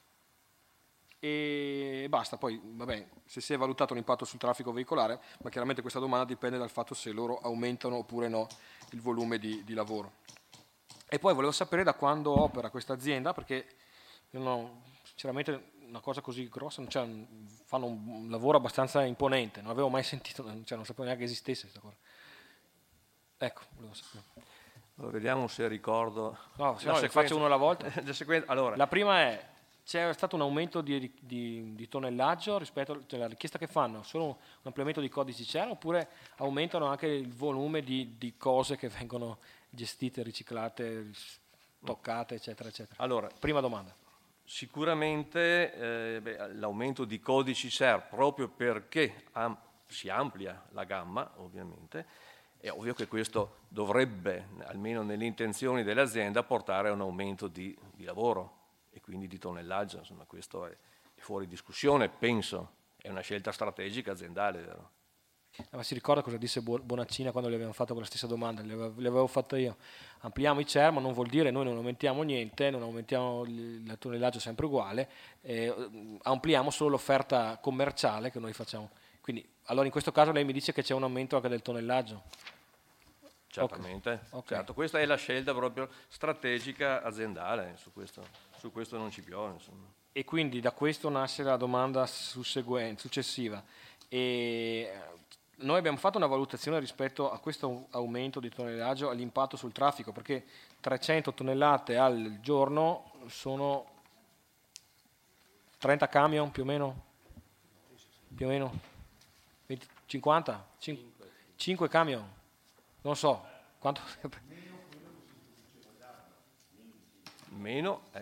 E basta, poi vabbè, se si è valutato l'impatto sul traffico veicolare, ma chiaramente questa domanda dipende dal fatto se loro aumentano oppure no il volume di, di lavoro. E poi volevo sapere da quando opera questa azienda, perché io no, sinceramente una cosa così grossa, cioè, fanno un lavoro abbastanza imponente, non avevo mai sentito, cioè, non sapevo neanche che esistesse questa cosa. Ecco, volevo sapere. Allora, vediamo se ricordo. No, se no, se faccio uno alla volta. Allora. La prima è, c'è stato un aumento di, di, di tonnellaggio rispetto alla cioè, richiesta che fanno, solo un ampliamento di codici CERN oppure aumentano anche il volume di, di cose che vengono gestite, riciclate, toccate, eccetera, eccetera. Allora, prima domanda. Sicuramente eh, beh, l'aumento di codici CERN, proprio perché am- si amplia la gamma, ovviamente, è ovvio che questo dovrebbe, almeno nelle intenzioni dell'azienda, portare a un aumento di, di lavoro e quindi di tonnellaggio. Insomma, questo è, è fuori discussione, penso, è una scelta strategica aziendale, vero? Ma si ricorda cosa disse Bonaccina quando gli avevamo fatto quella stessa domanda? Le avevo, le avevo fatta io. Ampliamo i CERN, ma non vuol dire noi non aumentiamo niente, non aumentiamo il tonnellaggio sempre uguale, eh, ampliamo solo l'offerta commerciale che noi facciamo. Quindi, allora in questo caso lei mi dice che c'è un aumento anche del tonnellaggio? Certamente, okay. Okay. Certo. Questa è la scelta proprio strategica aziendale, su questo, su questo non ci piove. Insomma. E quindi da questo nasce la domanda successiva. E noi abbiamo fatto una valutazione rispetto a questo aumento di tonnellaggio all'impatto sul traffico, perché trecento tonnellate al giorno sono trenta camion più o meno, più o meno venti, cinquanta, cinque camion, non so quanto. Meno, eh.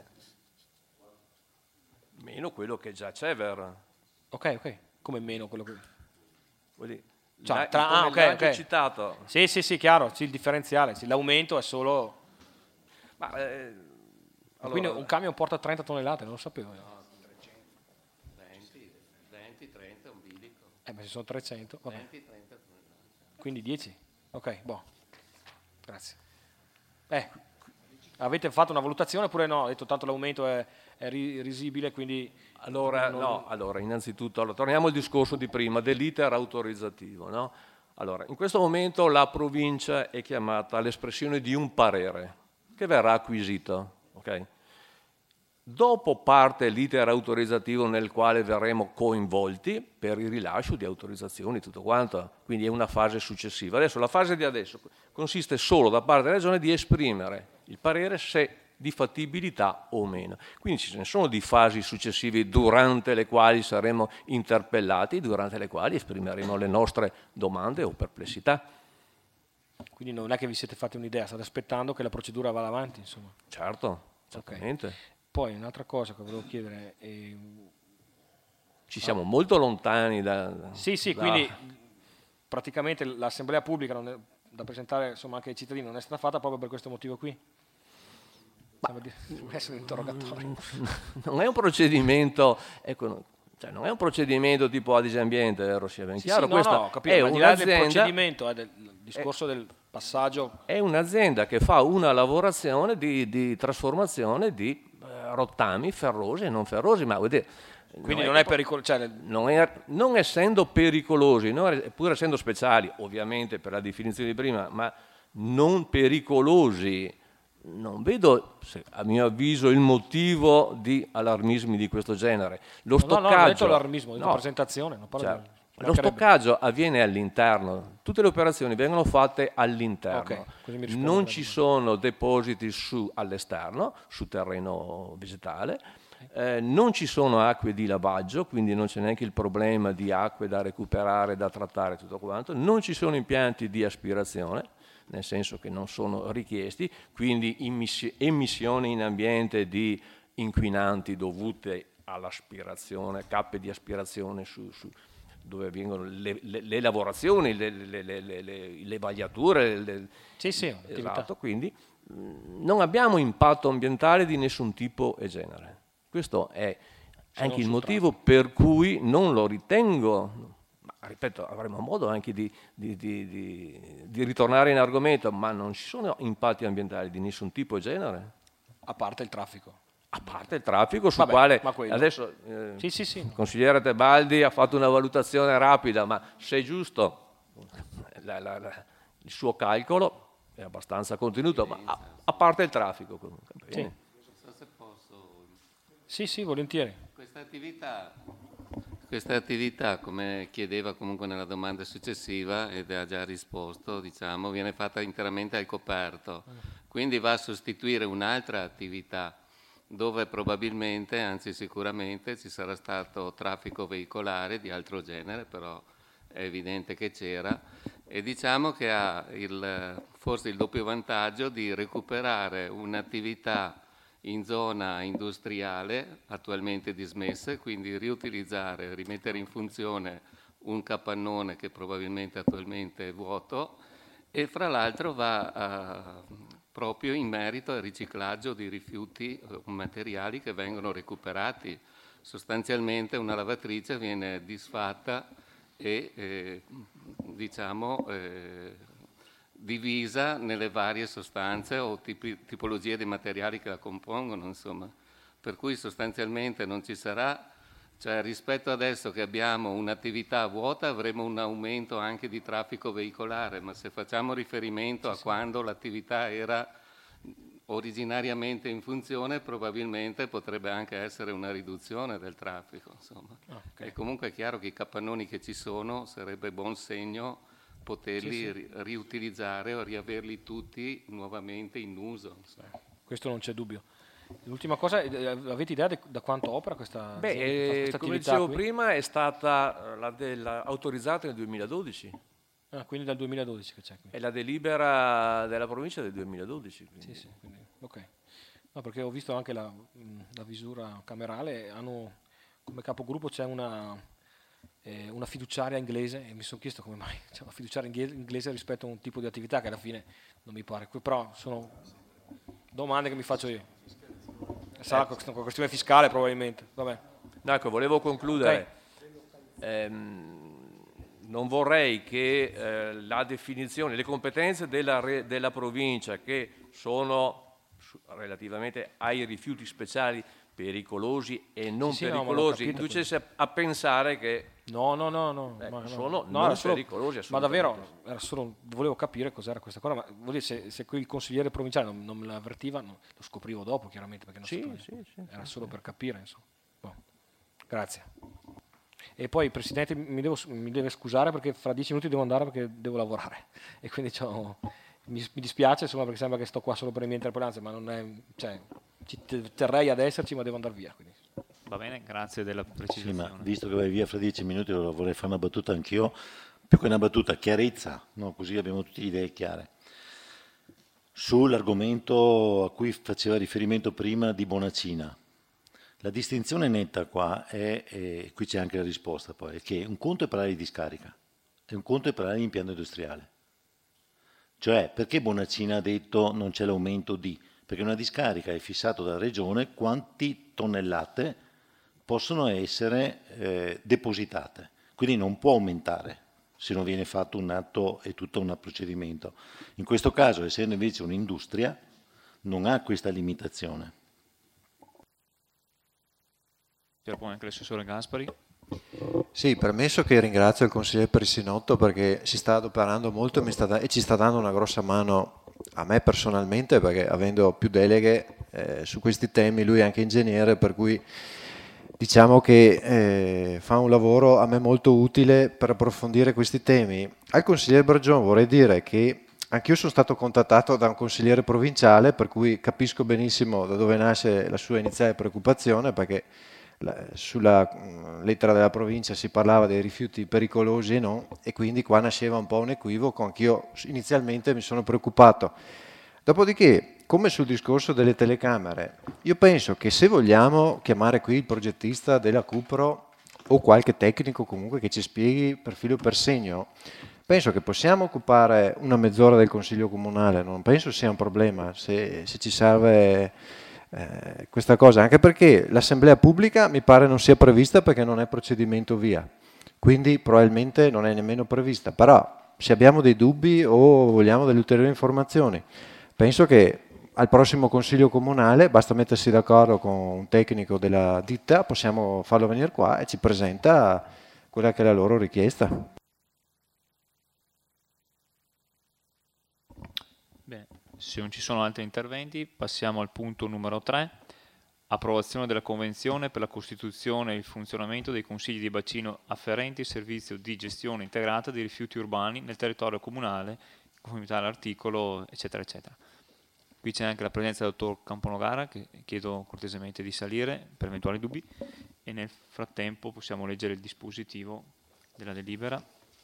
meno quello che già c'è, vero? Ok, ok, come meno quello che. Vuol dire, Cioè, la, tra, ah, okay, okay. citato. Sì, sì, sì, chiaro, sì, il differenziale, sì, l'aumento è solo. Ma, eh, allora, quindi un camion porta trenta tonnellate, non lo sapevo. No, venti, venti, trenta, un bilico. Eh, ma se sono trecento, vabbè. venti, trenta tonnellate. Quindi dieci? Ok, boh. Grazie. Eh, avete fatto una valutazione oppure no? Ho detto tanto l'aumento è, è risibile, quindi. Allora, non... no, allora innanzitutto, allora, torniamo al discorso di prima, dell'iter autorizzativo. No? Allora, in questo momento la provincia è chiamata all'espressione di un parere che verrà acquisito. Okay? Dopo parte l'iter autorizzativo nel quale verremo coinvolti per il rilascio di autorizzazioni, tutto quanto, quindi è una fase successiva. Adesso la fase di adesso consiste solo da parte della Regione di esprimere il parere se di fattibilità o meno. Quindi ci sono di fasi successive durante le quali saremo interpellati, durante le quali esprimeremo le nostre domande o perplessità. Quindi non è che vi siete fatti un'idea, state aspettando che la procedura vada avanti, insomma. Certo, certamente. Okay. Poi un'altra cosa che volevo chiedere... È... Ci siamo ah. molto lontani da... Sì, sì, da... quindi praticamente l'assemblea pubblica non è, da presentare insomma, anche ai cittadini non è stata fatta proprio per questo motivo qui? Sembra di essere un interrogatorio. Non è un procedimento... Ecco, cioè non è un procedimento tipo Adige Ambiente, Rossia, ben sì, chiaro. Sì, no, Questa no, capito, è ma un'azienda... del un'azienda... procedimento, è del discorso è, del passaggio... È un'azienda che fa una lavorazione di, di trasformazione di eh, rottami ferrosi e non ferrosi, ma vuol dire... Quindi non non è, è pericoloso, cioè... non, è, non essendo pericolosi, non, pur essendo speciali, ovviamente per la definizione di prima, ma non pericolosi, non vedo, se, a mio avviso, il motivo di allarmismi di questo genere. Lo no, stoccaggio, no, non ho detto allarmismo, ho detto no, presentazione. Non parlo cioè, di... Lo stoccaggio avviene all'interno, tutte le operazioni vengono fatte all'interno, okay, non ci sono depositi su, all'esterno, su terreno vegetale. Eh, non ci sono acque di lavaggio, quindi non c'è neanche il problema di acque da recuperare, da trattare, tutto quanto. Non ci sono impianti di aspirazione, nel senso che non sono richiesti, quindi emissioni in ambiente di inquinanti dovute all'aspirazione, cappe di aspirazione su, su dove vengono le, le, le lavorazioni, le, le, le, le, le vagliature. Le, sì, sì, esatto, quindi mh, non abbiamo impatto ambientale di nessun tipo e genere. Questo è anche il motivo per cui non lo ritengo, ma ripeto, avremo modo anche di, di, di, di, di ritornare in argomento, ma non ci sono impatti ambientali di nessun tipo e genere. A parte il traffico. A parte il traffico, sul Vabbè, quale adesso eh, sì, sì, sì. il consigliere Tebaldi ha fatto una valutazione rapida, ma se è giusto la, la, la, il suo calcolo è abbastanza contenuto, ma a, a parte il traffico comunque. Sì. Sì, sì, volentieri. Questa attività, questa attività, come chiedeva comunque nella domanda successiva, ed ha già risposto, diciamo, viene fatta interamente al coperto. Quindi va a sostituire un'altra attività dove probabilmente, anzi sicuramente, ci sarà stato traffico veicolare di altro genere, però è evidente che c'era, e diciamo che ha il, forse il doppio vantaggio di recuperare un'attività in zona industriale attualmente dismesse, quindi riutilizzare, rimettere in funzione un capannone che probabilmente attualmente è vuoto, e fra l'altro va a, proprio in merito al riciclaggio di rifiuti o materiali che vengono recuperati. Sostanzialmente una lavatrice viene disfatta e eh, diciamo eh, divisa nelle varie sostanze o tipi, tipologie di materiali che la compongono, insomma. Per cui sostanzialmente non ci sarà, cioè rispetto adesso che abbiamo un'attività vuota avremo un aumento anche di traffico veicolare, ma se facciamo riferimento sì, a sì. quando l'attività era originariamente in funzione, probabilmente potrebbe anche essere una riduzione del traffico, insomma. Oh, okay. E comunque è chiaro che i capannoni che ci sono sarebbe buon segno poterli sì, sì. riutilizzare o riaverli tutti nuovamente in uso. Insomma. Questo non c'è dubbio. L'ultima cosa, avete idea de, da quanto opera questa, Beh, azienda, questa come dicevo qui? prima, è stata la della, autorizzata nel duemiladodici. Ah, quindi dal duemiladodici che c'è qui. È la delibera della provincia del duemiladodici. Sì, sì, quindi, ok. No, perché ho visto anche la, la visura camerale, hanno come capogruppo c'è una... una fiduciaria inglese e mi sono chiesto come mai c'è una fiduciaria inglese rispetto a un tipo di attività che alla fine non mi pare, però sono domande che mi faccio io. Sarà una questione fiscale probabilmente. Vabbè. Ecco, volevo concludere. Okay. Ehm, non vorrei che eh, la definizione, le competenze della, re, della provincia che sono relativamente ai rifiuti speciali pericolosi e non sì, pericolosi, no, inducesse a pensare che no, no, no, no, eh, ma sono no, non solo, pericolosi. Ma davvero, era solo, volevo capire cos'era questa cosa, ma vuol dire, se, se quel consigliere provinciale non, non me l'avvertiva, no, lo scoprivo dopo chiaramente, perché non sì, so, sì, sì, era sì, solo sì. per capire, insomma. Boh. Grazie. E poi, Presidente, mi, devo, mi deve scusare perché fra dieci minuti devo andare perché devo lavorare, e quindi mi, mi dispiace, insomma, perché sembra che sto qua solo per le mie interpellanze, ma non è, cioè, ci terrei ad esserci, ma devo andare via, quindi. Va bene, grazie della precisazione. Sì, ma visto che vai via fra dieci minuti, allora vorrei fare una battuta anch'io, più che una battuta, chiarezza, no? Così abbiamo tutte le idee chiare. Sull'argomento a cui faceva riferimento prima di Bonacina, la distinzione netta qua è, e qui c'è anche la risposta poi, è che un conto è parlare di discarica e un conto è parlare di impianto industriale. Cioè, perché Bonacina ha detto non c'è l'aumento di? Perché una discarica è fissato dalla regione quanti tonnellate possono essere eh, depositate, quindi non può aumentare se non viene fatto un atto e tutto un procedimento. In questo caso, essendo invece un'industria, non ha questa limitazione. Poi anche l'assessore Gaspari. Sì, permesso che ringrazio il consigliere Perissinotto perché si sta adoperando molto e, mi sta da- e ci sta dando una grossa mano a me personalmente, perché avendo più deleghe eh, su questi temi, lui è anche ingegnere, per cui diciamo che eh, fa un lavoro a me molto utile per approfondire questi temi. Al consigliere Bergion vorrei dire che anch'io sono stato contattato da un consigliere provinciale, per cui capisco benissimo da dove nasce la sua iniziale preoccupazione, perché la- sulla mh, lettera della provincia si parlava dei rifiuti pericolosi e non, e quindi qua nasceva un po' un equivoco, anch'io inizialmente mi sono preoccupato. Dopodiché, come sul discorso delle telecamere, io penso che se vogliamo chiamare qui il progettista della Cupro o qualche tecnico comunque che ci spieghi per filo e per segno, penso che possiamo occupare una mezz'ora del Consiglio Comunale, non penso sia un problema se, se ci serve eh, questa cosa, anche perché l'assemblea pubblica mi pare non sia prevista perché non è procedimento via, quindi probabilmente non è nemmeno prevista, però se abbiamo dei dubbi o vogliamo delle ulteriori informazioni, penso che al prossimo Consiglio Comunale basta mettersi d'accordo con un tecnico della ditta, possiamo farlo venire qua e ci presenta quella che è la loro richiesta. Bene, se non ci sono altri interventi, passiamo al punto numero tre, approvazione della Convenzione per la costituzione e il funzionamento dei consigli di bacino afferenti al servizio di gestione integrata dei rifiuti urbani nel territorio comunale, in conformità all'articolo, eccetera, eccetera. Qui c'è anche la presenza del dottor Camponogara, che chiedo cortesemente di salire per eventuali dubbi, e nel frattempo possiamo leggere il dispositivo della delibera.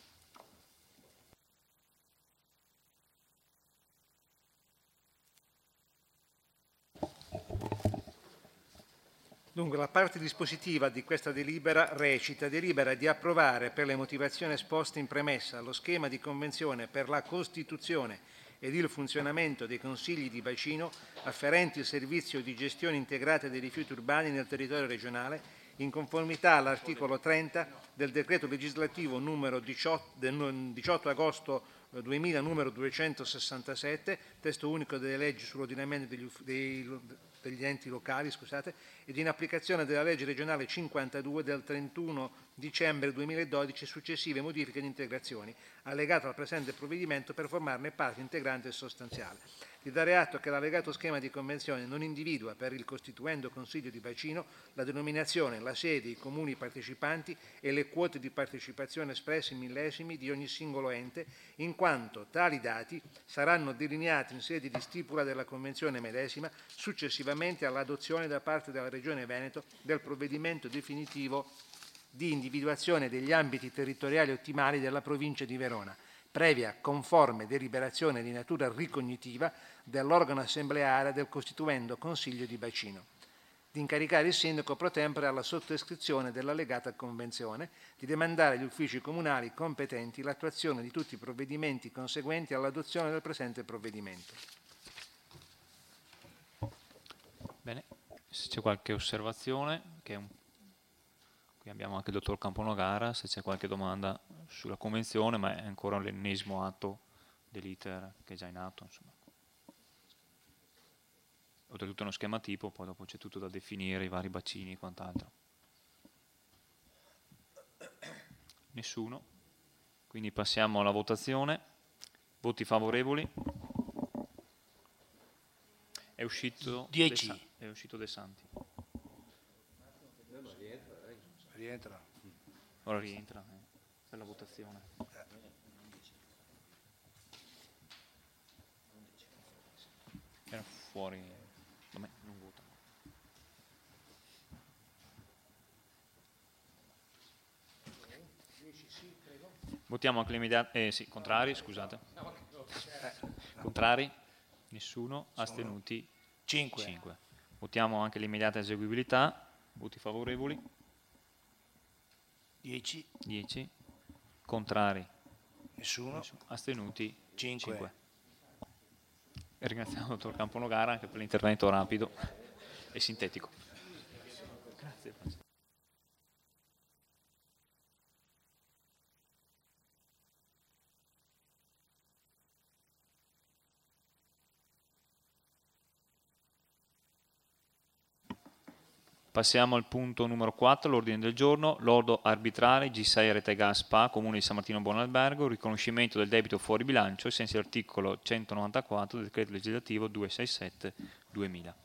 Dunque, la parte dispositiva di questa delibera recita: delibera di approvare, per le motivazioni esposte in premessa, lo schema di convenzione per la costituzione ed il funzionamento dei consigli di bacino afferenti il servizio di gestione integrata dei rifiuti urbani nel territorio regionale, in conformità all'articolo trenta del decreto legislativo numero diciotto, del diciotto agosto duemila numero duecentosessantasette, testo unico delle leggi sull'ordinamento degli, dei, degli enti locali, scusate, ed in applicazione della legge regionale cinquantadue del trentuno dicembre duemiladodici, successive modifiche ed integrazioni, allegato al presente provvedimento per formarne parte integrante e sostanziale. Di dare atto che l'allegato schema di convenzione non individua per il costituendo Consiglio di bacino la denominazione, la sede, i comuni partecipanti e le quote di partecipazione espresse in millesimi di ogni singolo ente, in quanto tali dati saranno delineati in sede di stipula della convenzione medesima successivamente all'adozione da parte della Regione Veneto del provvedimento definitivo di individuazione degli ambiti territoriali ottimali della provincia di Verona, previa conforme deliberazione di natura ricognitiva dell'organo assembleare del costituendo Consiglio di bacino, di incaricare il sindaco pro tempore alla sottoscrizione dell'allegata convenzione, di demandare agli uffici comunali competenti l'attuazione di tutti i provvedimenti conseguenti all'adozione del presente provvedimento. Bene, se c'è qualche osservazione, che è un... qui abbiamo anche il dottor Camponogara, se c'è qualche domanda sulla convenzione, ma è ancora l'ennesimo atto dell'iter che è già in atto, insomma. Oltretutto uno schema tipo, poi dopo c'è tutto da definire, i vari bacini e quant'altro. Nessuno. Quindi passiamo alla votazione. Voti favorevoli. È uscito dieci. De Sa- è uscito De Santi. Rientra. Ora rientra eh, per la votazione. Era fuori. Vabbè, non vota. Votiamo anche l'immediata... Eh sì, contrari, scusate. Contrari? Nessuno. Astenuti? cinque. Votiamo anche l'immediata eseguibilità. Voti favorevoli? dieci. dieci. Contrari? Nessuno. Nessuno. Astenuti? cinque. cinque. E ringraziamo il dottor Camponogara anche per l'intervento rapido e sintetico. Grazie. Passiamo al punto numero quattro, l'ordine del giorno, lodo arbitrale G sei Rete Gas S P A, Comune di San Martino Buonalbergo, riconoscimento del debito fuori bilancio, ai sensi dell'articolo centonovantaquattro del decreto legislativo duecentosessantasette duemila.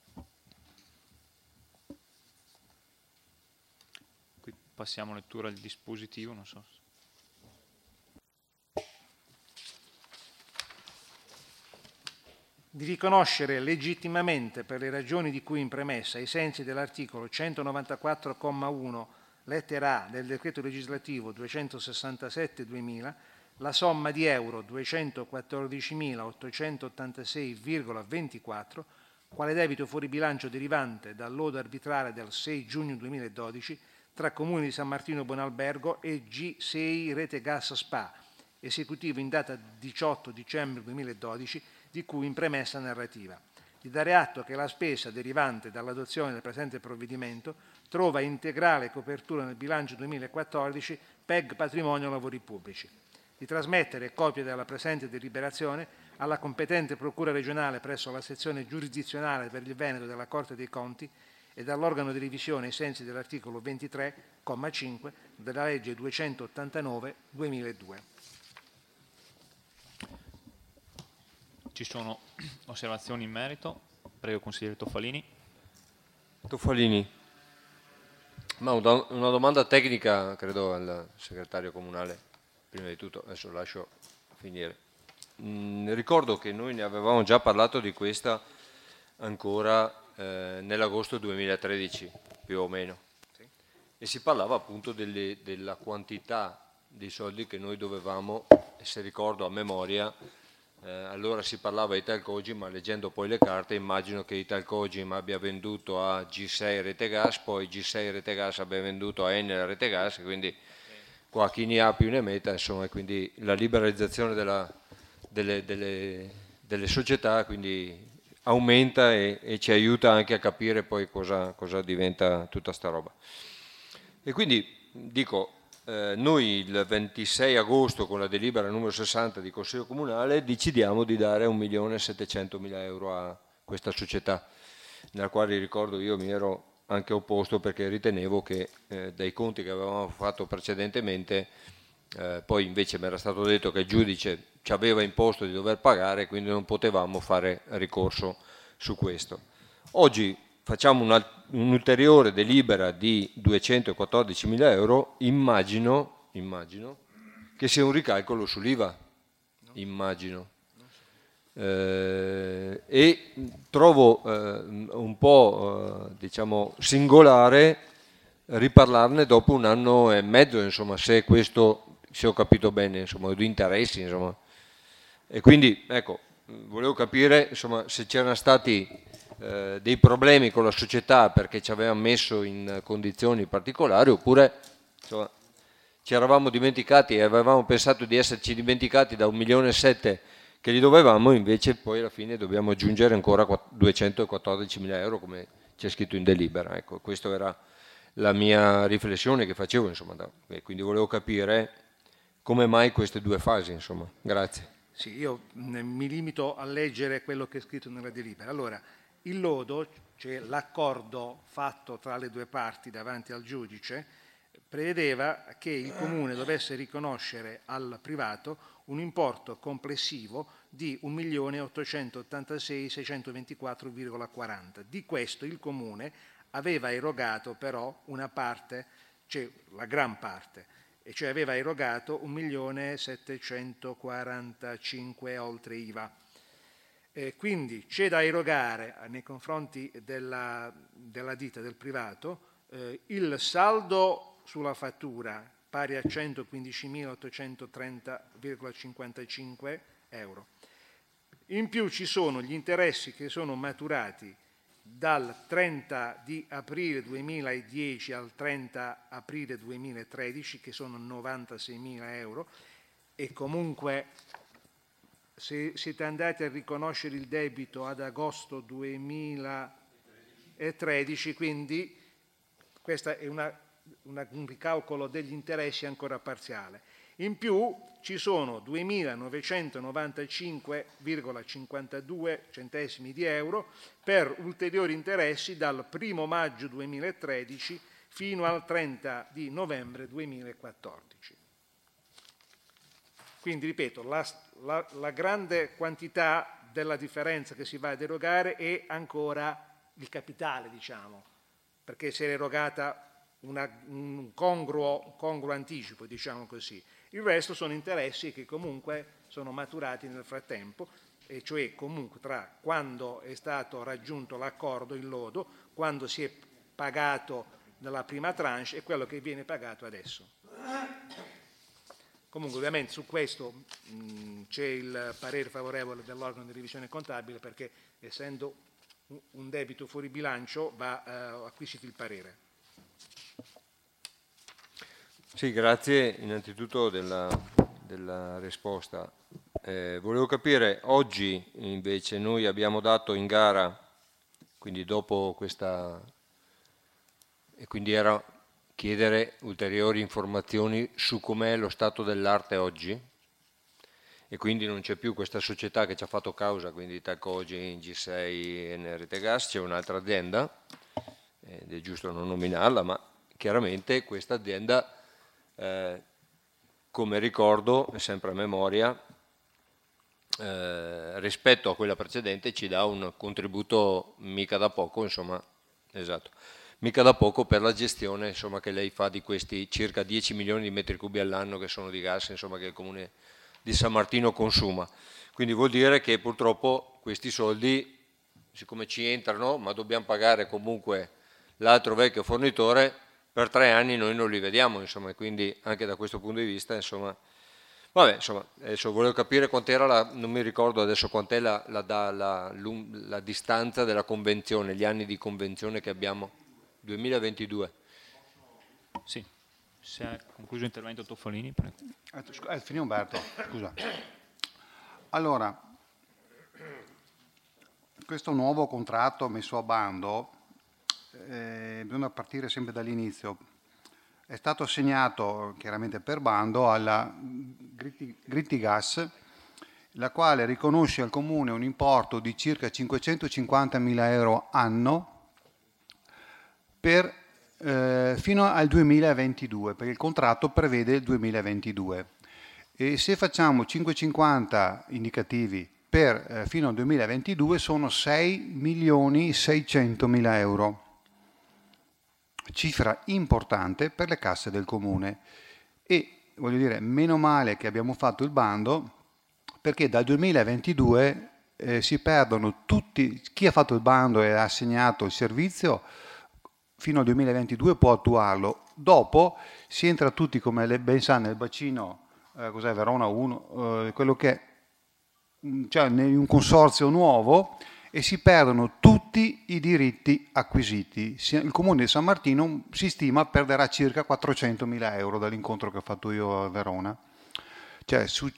Qui passiamo a lettura del dispositivo, non so. Di riconoscere legittimamente per le ragioni di cui in premessa, ai sensi dell'articolo centonovantaquattro comma uno, lettera A del decreto legislativo duecentosessantasette duemila, la somma di euro duecentoquattordicimilaottocentottantasei virgola ventiquattro, quale debito fuori bilancio derivante dal lodo arbitrale del sei giugno duemiladodici tra Comune di San Martino Buonalbergo e G sei Rete Gas S P A, esecutivo in data diciotto dicembre duemiladodici, di cui in premessa narrativa. Di dare atto che la spesa derivante dall'adozione del presente provvedimento trova integrale copertura nel bilancio duemilaquattordici P E G Patrimonio Lavori Pubblici. Di trasmettere copia della presente deliberazione alla competente Procura regionale presso la sezione giurisdizionale per il Veneto della Corte dei Conti e dall'organo di revisione ai sensi dell'articolo ventitré comma cinque della legge duecentottantanove duemiladue. Ci sono osservazioni in merito? Prego, consigliere Toffalini. Toffalini, ma una domanda tecnica credo al segretario comunale, prima di tutto, adesso lascio finire. Mm, ricordo che noi ne avevamo già parlato di questa ancora eh, nell'agosto duemilatredici, più o meno, sì. E si parlava appunto delle, della quantità di soldi che noi dovevamo, e se ricordo a memoria, Eh, allora si parlava di Italcogim, ma leggendo poi le carte immagino che Italcogim abbia venduto a G sei Rete Gas, poi G sei Rete Gas abbia venduto a Enel Rete Gas, quindi qua chi ne ha più ne metta, insomma, quindi la liberalizzazione della, delle, delle, delle società quindi aumenta e, e ci aiuta anche a capire poi cosa, cosa diventa tutta sta roba. E quindi dico, Eh, noi il ventisei agosto con la delibera numero sessanta di Consiglio Comunale decidiamo di dare un milione e settecentomila euro a questa società, nella quale ricordo io mi ero anche opposto perché ritenevo che eh, dai conti che avevamo fatto precedentemente, eh, poi invece mi era stato detto che il giudice ci aveva imposto di dover pagare, quindi non potevamo fare ricorso su questo. Oggi facciamo un'ulteriore delibera di duecentoquattordicimila euro, immagino, immagino che sia un ricalcolo sull'I V A, immagino. Eh, e trovo eh, un po' eh, diciamo singolare riparlarne dopo un anno e mezzo, insomma, se questo, se ho capito bene, insomma, di interessi, insomma. E quindi, ecco, volevo capire, insomma, se c'erano stati Eh, dei problemi con la società perché ci avevamo messo in condizioni particolari, oppure insomma, ci eravamo dimenticati e avevamo pensato di esserci dimenticati da un milione e sette che gli dovevamo, invece poi alla fine dobbiamo aggiungere ancora duecentoquattordicimila euro come c'è scritto in delibera. Ecco, questa era la mia riflessione che facevo, insomma, da, e quindi volevo capire come mai queste due fasi, insomma. Grazie. Sì, io mi limito a leggere quello che è scritto nella delibera. Allora, il lodo, cioè l'accordo fatto tra le due parti davanti al giudice, prevedeva che il Comune dovesse riconoscere al privato un importo complessivo di un milione ottocentottantasei mila seicentoventiquattro virgola quaranta. Di questo il Comune aveva erogato però una parte, cioè la gran parte, e cioè aveva erogato un milione settecentoquarantacinque oltre I V A. Eh, quindi c'è da erogare nei confronti della, della ditta, del privato, eh, il saldo sulla fattura pari a centoquindicimilaottocentotrenta virgola cinquantacinque euro. In più ci sono gli interessi che sono maturati dal trenta di aprile duemiladieci al trenta aprile duemilatredici, che sono novantaseimila euro, e comunque se siete andati a riconoscere il debito ad agosto duemilatredici, quindi questo è una, una, un ricalcolo degli interessi ancora parziale. In più ci sono duemilanovecentonovantacinque virgola cinquantadue centesimi di euro per ulteriori interessi dal primo maggio duemilatredici fino al trenta di novembre duemilaquattordici. Quindi, ripeto, la, la, la grande quantità della differenza che si va ad erogare è ancora il capitale, diciamo, perché si è erogata una, un congruo, congruo anticipo, diciamo così. Il resto sono interessi che comunque sono maturati nel frattempo, e cioè comunque tra quando è stato raggiunto l'accordo, il lodo, quando si è pagato nella prima tranche e quello che viene pagato adesso. Comunque ovviamente su questo mh, c'è il parere favorevole dell'organo di revisione contabile, perché essendo un debito fuori bilancio va eh, acquisito il parere. Sì, grazie innanzitutto della, della risposta. Eh, volevo capire, oggi invece noi abbiamo dato in gara, quindi dopo questa, e quindi era chiedere ulteriori informazioni su com'è lo stato dell'arte oggi, e quindi non c'è più questa società che ci ha fatto causa, quindi Tacogi, G sei, N R T Gas, c'è un'altra azienda, ed è giusto non nominarla, ma chiaramente questa azienda, eh, come ricordo, sempre a memoria, eh, rispetto a quella precedente ci dà un contributo mica da poco, insomma, esatto, mica da poco per la gestione, insomma, che lei fa di questi circa dieci milioni di metri cubi all'anno che sono di gas, insomma, che il Comune di San Martino consuma. Quindi vuol dire che purtroppo questi soldi, siccome ci entrano, ma dobbiamo pagare comunque l'altro vecchio fornitore, per tre anni noi non li vediamo, insomma, e quindi anche da questo punto di vista, insomma, vabbè, insomma, adesso volevo capire quant'era la, non mi ricordo adesso quant'è la, la, la, la, la distanza della convenzione, gli anni di convenzione che abbiamo, duemilaventidue. Sì, se ha concluso l'intervento Toffolini, prego. Eh, finì Umberto, scusa. Allora, questo nuovo contratto messo a bando, eh, bisogna partire sempre dall'inizio. È stato assegnato chiaramente per bando alla Gritti Gas, la quale riconosce al Comune un importo di circa cinquecentocinquantamila euro anno per, eh, fino al duemilaventidue, perché il contratto prevede il duemilaventidue. E se facciamo cinquecentocinquanta indicativi per eh, fino al duemilaventidue sono sei milioni seicentomila euro. Cifra importante per le casse del Comune, e voglio dire, meno male che abbiamo fatto il bando, perché dal duemilaventidue eh, si perdono tutti, chi ha fatto il bando e ha assegnato il servizio fino al duemilaventidue può attuarlo, dopo si entra tutti, come lei ben sa, nel bacino, eh, cos'è, Verona uno, eh, quello che è, cioè in un consorzio nuovo, e si perdono tutti i diritti acquisiti. Il Comune di San Martino si stima perderà circa quattrocentomila euro dall'incontro che ho fatto io a Verona. Cioè su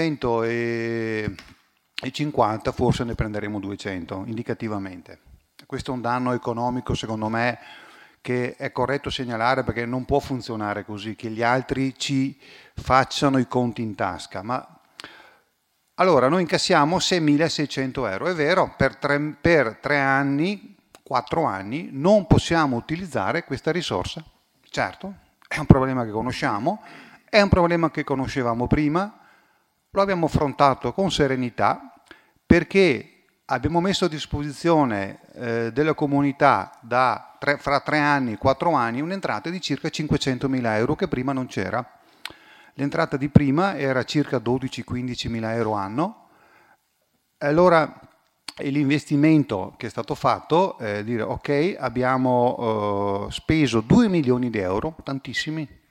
cinquecentocinquanta forse ne prenderemo duecento, indicativamente. Questo è un danno economico, secondo me, che è corretto segnalare, perché non può funzionare così, che gli altri ci facciano i conti in tasca. Ma allora, noi incassiamo seimilaseicento euro, è vero, per tre, per tre anni, quattro anni, non possiamo utilizzare questa risorsa. Certo, è un problema che conosciamo, è un problema che conoscevamo prima, lo abbiamo affrontato con serenità, perché abbiamo messo a disposizione eh, della comunità da tre, fra tre anni e quattro anni un'entrata di circa cinquecentomila euro che prima non c'era. L'entrata di prima era circa dodici quindici mila euro anno, allora l'investimento che è stato fatto è dire ok, abbiamo uh, speso due milioni di euro, tantissimi,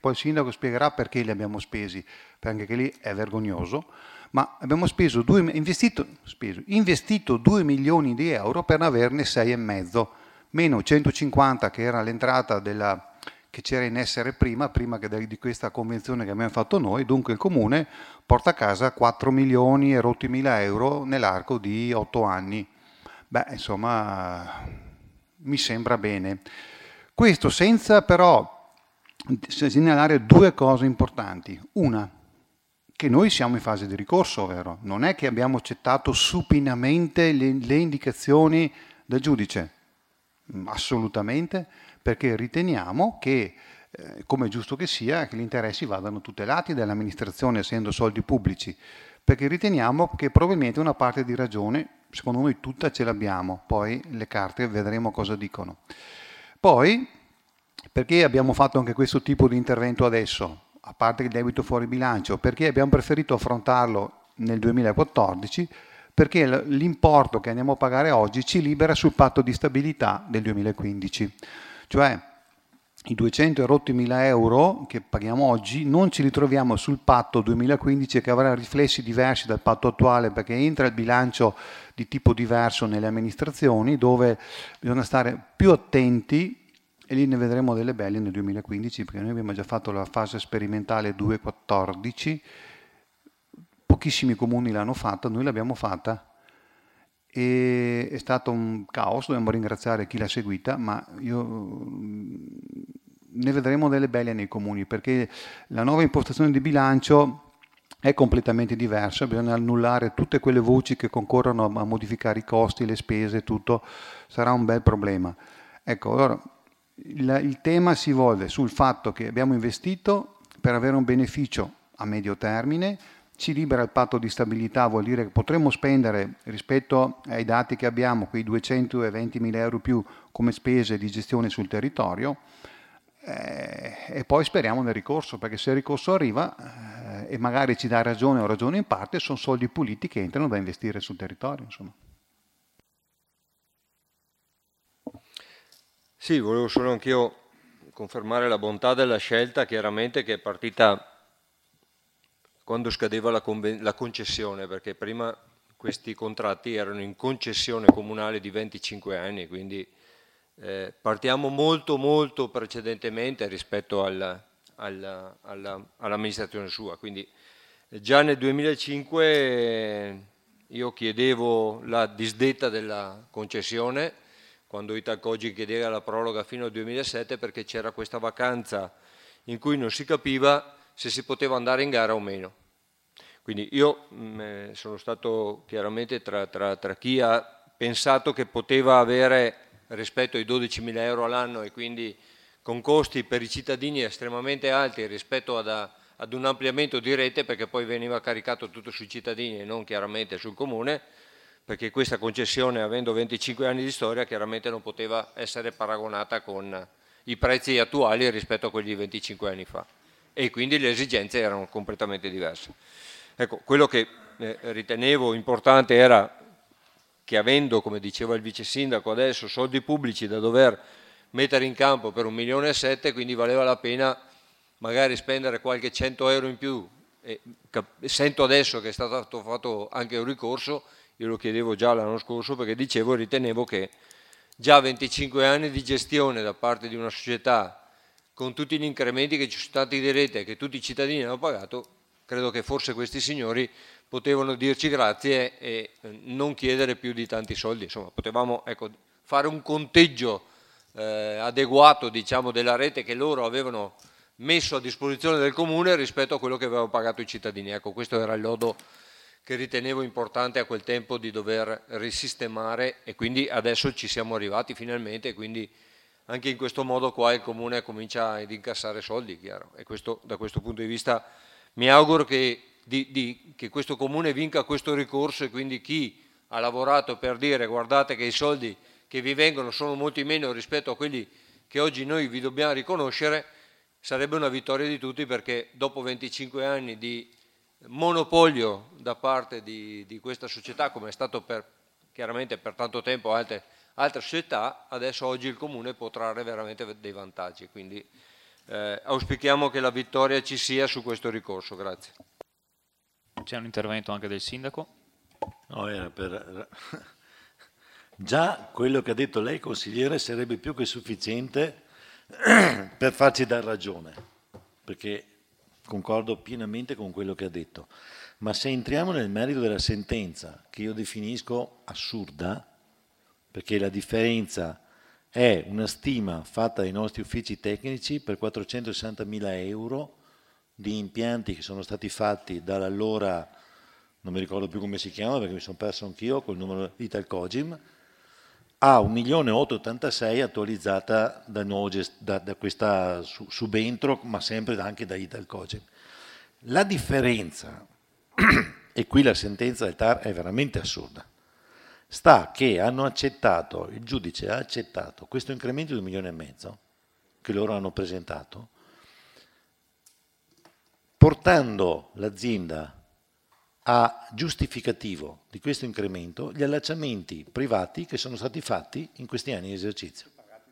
poi il sindaco spiegherà perché li abbiamo spesi, perché anche lì è vergognoso, ma abbiamo speso due, investito, speso, investito due milioni di euro per averne sei e mezzo, meno centocinquanta che era l'entrata della, che c'era in essere prima, prima che di questa convenzione che abbiamo fatto noi, dunque il comune porta a casa quattro milioni e rotti mila euro nell'arco di otto anni. Beh, insomma, mi sembra bene. Questo senza però segnalare due cose importanti. Una, che noi siamo in fase di ricorso, vero? Non è che abbiamo accettato supinamente le, le indicazioni del giudice, assolutamente, perché riteniamo che, eh, come è giusto che sia, che gli interessi vadano tutelati dall'amministrazione, essendo soldi pubblici, perché riteniamo che probabilmente una parte di ragione, secondo noi tutta ce l'abbiamo, poi le carte vedremo cosa dicono. Poi, perché abbiamo fatto anche questo tipo di intervento adesso, a parte il debito fuori bilancio? Perché abbiamo preferito affrontarlo nel duemilaquattordici, perché l'importo che andiamo a pagare oggi ci libera sul patto di stabilità del duemilaquindici. Cioè i duecento e rotti mila euro che paghiamo oggi non ci ritroviamo sul patto duemilaquindici, che avrà riflessi diversi dal patto attuale, perché entra il bilancio di tipo diverso nelle amministrazioni, dove bisogna stare più attenti, e lì ne vedremo delle belle nel duemilaquindici, perché noi abbiamo già fatto la fase sperimentale duemilaquattordici, pochissimi comuni l'hanno fatta, noi l'abbiamo fatta e è stato un caos, dobbiamo ringraziare chi l'ha seguita, ma io ne vedremo delle belle nei comuni, perché la nuova impostazione di bilancio è completamente diversa, bisogna annullare tutte quelle voci che concorrono a modificare i costi, le spese, tutto, sarà un bel problema. Ecco, allora il, il tema si vuole sul fatto che abbiamo investito per avere un beneficio a medio termine, ci libera il patto di stabilità, vuol dire che potremmo spendere rispetto ai dati che abbiamo quei duecentoventi mila euro più come spese di gestione sul territorio, eh, e poi speriamo nel ricorso, perché se il ricorso arriva eh, e magari ci dà ragione o ragione in parte, sono soldi puliti che entrano da investire sul territorio, insomma. Sì, volevo solo anch'io confermare la bontà della scelta, chiaramente, che è partita quando scadeva la, la concessione, perché prima questi contratti erano in concessione comunale di venticinque anni, quindi eh, partiamo molto molto precedentemente rispetto al, al, alla, all'amministrazione sua. Quindi eh, già nel duemilacinque eh, io chiedevo la disdetta della concessione, quando Italcogi chiedeva la proroga fino al duemilasette, perché c'era questa vacanza in cui non si capiva se si poteva andare in gara o meno. Quindi io mh, sono stato chiaramente tra, tra, tra chi ha pensato che poteva avere, rispetto ai dodicimila euro all'anno e quindi con costi per i cittadini estremamente alti rispetto ad, a, ad un ampliamento di rete, perché poi veniva caricato tutto sui cittadini e non chiaramente sul comune, perché questa concessione, avendo venticinque anni di storia, chiaramente non poteva essere paragonata con i prezzi attuali rispetto a quelli di venticinque anni fa, e quindi le esigenze erano completamente diverse. Ecco, quello che eh, ritenevo importante era che, avendo, come diceva il vice sindaco adesso, soldi pubblici da dover mettere in campo per un milione e sette, quindi valeva la pena magari spendere qualche cento euro in più, e sento adesso che è stato fatto anche un ricorso, io lo chiedevo già l'anno scorso, perché dicevo, ritenevo che già venticinque anni di gestione da parte di una società, con tutti gli incrementi che ci sono stati di rete e che tutti i cittadini hanno pagato, credo che forse questi signori potevano dirci grazie e non chiedere più di tanti soldi. Insomma, potevamo, ecco, fare un conteggio eh, adeguato, diciamo, della rete che loro avevano messo a disposizione del comune rispetto a quello che avevano pagato i cittadini. Ecco, questo era il lodo che ritenevo importante a quel tempo di dover risistemare, e quindi adesso ci siamo arrivati finalmente, quindi anche in questo modo qua il comune comincia ad incassare soldi, chiaro, e questo, da questo punto di vista mi auguro che, di, di, che questo comune vinca questo ricorso, e quindi chi ha lavorato per dire guardate che i soldi che vi vengono sono molti meno rispetto a quelli che oggi noi vi dobbiamo riconoscere, sarebbe una vittoria di tutti, perché dopo venticinque anni di monopolio da parte di, di questa società, come è stato per, chiaramente per tanto tempo altre, altre società, adesso oggi il comune può trarre veramente dei vantaggi, quindi Eh, auspichiamo che la vittoria ci sia su questo ricorso. Grazie. C'è un intervento anche del sindaco? No, era per... Già quello che ha detto lei, consigliere, sarebbe più che sufficiente per farci dar ragione, perché concordo pienamente con quello che ha detto. Ma se entriamo nel merito della sentenza, che io definisco assurda, perché la differenza è una stima fatta dai nostri uffici tecnici per quattrocentosessantamila euro di impianti che sono stati fatti dall'allora, non mi ricordo più come si chiama perché mi sono perso anch'io, col numero Italcogim, a un milione ottocentottantasei attualizzata da, Noges, da, da questa subentro, ma sempre anche da Italcogim. La differenza, e qui la sentenza del T A R è veramente assurda, sta che hanno accettato, il giudice ha accettato questo incremento di un milione e mezzo che loro hanno presentato, portando l'azienda a giustificativo di questo incremento gli allacciamenti privati che sono stati fatti in questi anni di esercizio.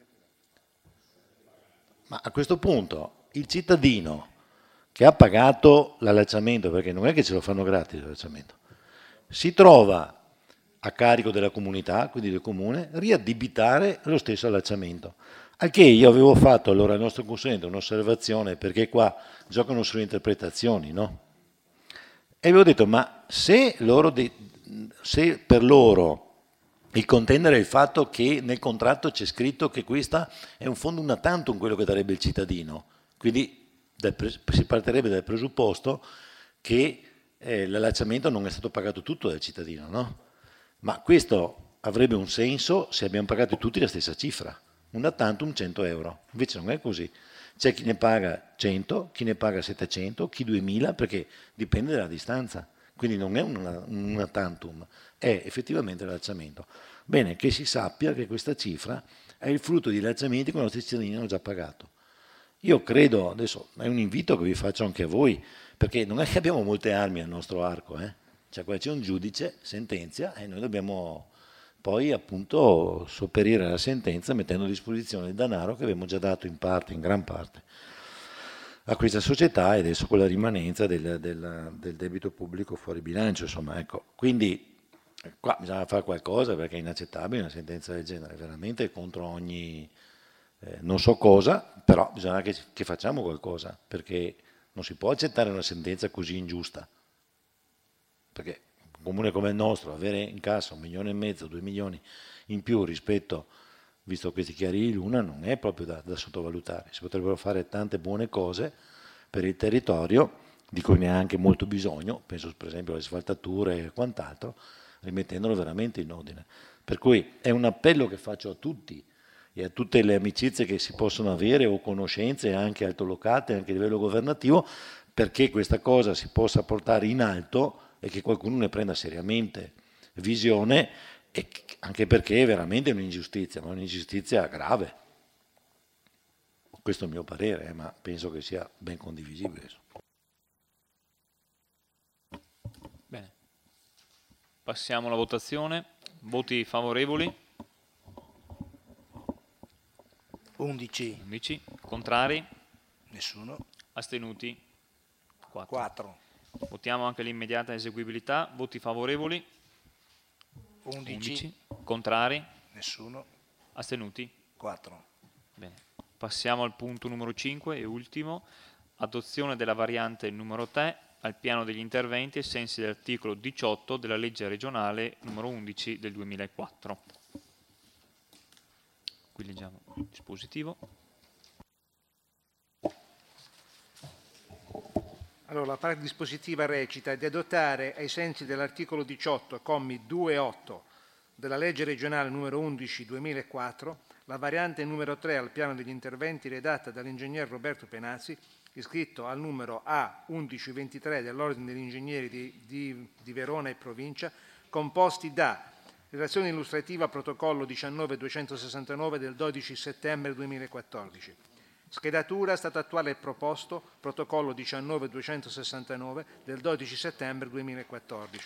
Ma a questo punto il cittadino che ha pagato l'allacciamento, perché non è che ce lo fanno gratis l'allacciamento, si trova a carico della comunità, quindi del comune, riaddebitare lo stesso allacciamento. Al che io avevo fatto allora al nostro consulente un'osservazione, perché qua giocano sulle interpretazioni, no? E avevo detto, ma se, loro de- se per loro il contendere è il fatto che nel contratto c'è scritto che questa è un fondo una tantum quello che darebbe il cittadino, quindi pre- si partirebbe dal presupposto che eh, l'allacciamento non è stato pagato tutto dal cittadino, no? Ma questo avrebbe un senso se abbiamo pagato tutti la stessa cifra, una tantum cento euro, invece non è così. C'è chi ne paga cento, chi ne paga settecento, chi duemila, perché dipende dalla distanza. Quindi non è una, una tantum, è effettivamente l'allacciamento. Bene, che si sappia che questa cifra è il frutto di allacciamenti che i nostri cittadini hanno già pagato. Io credo, adesso è un invito che vi faccio anche a voi, perché non è che abbiamo molte armi al nostro arco, eh? Cioè qua c'è un giudice, sentenzia, e noi dobbiamo poi appunto sopperire alla sentenza mettendo a disposizione il denaro che abbiamo già dato in parte, in gran parte, a questa società e adesso con la rimanenza del, del, del debito pubblico fuori bilancio, insomma, ecco. Quindi qua bisogna fare qualcosa perché è inaccettabile una sentenza del genere, veramente contro ogni, eh, non so cosa, però bisogna che, che facciamo qualcosa, perché non si può accettare una sentenza così ingiusta, perché un comune come il nostro, avere in cassa un milione e mezzo, due milioni in più rispetto, visto questi chiari di luna, non è proprio da, da sottovalutare. Si potrebbero fare tante buone cose per il territorio, di cui ne ha anche molto bisogno, penso per esempio alle asfaltature e quant'altro, rimettendolo veramente in ordine. Per cui è un appello che faccio a tutti e a tutte le amicizie che si possono avere o conoscenze anche altolocate, anche a livello governativo, perché questa cosa si possa portare in alto e che qualcuno ne prenda seriamente visione, e anche perché è veramente un'ingiustizia, ma un'ingiustizia grave. Questo è il mio parere, eh, ma penso che sia ben condivisibile. Bene. Passiamo alla votazione. Voti favorevoli? undici. undici. Contrari? Nessuno. Astenuti? quattro. quattro. Votiamo anche l'immediata eseguibilità. Voti favorevoli? undici. undici. Contrari? Nessuno. Astenuti? quattro. Bene. Passiamo al punto numero cinque e ultimo. Adozione della variante numero tre al piano degli interventi ai sensi dell'articolo diciotto della legge regionale numero undici del duemilaquattro. Qui leggiamo il dispositivo. Allora, la parte dispositiva recita di adottare ai sensi dell'articolo diciotto, commi due e otto della legge regionale numero undici duemilaquattro, la variante numero tre al piano degli interventi redatta dall'ingegner Roberto Penazzi, iscritto al numero A undici ventitré dell'Ordine degli Ingegneri di, di, di Verona e provincia, composti da relazione illustrativa protocollo diciannove duecentosessantanove del dodici settembre duemilaquattordici. Schedatura stato attuale e proposto protocollo diciannove duecentosessantanove del dodici settembre duemilaquattordici.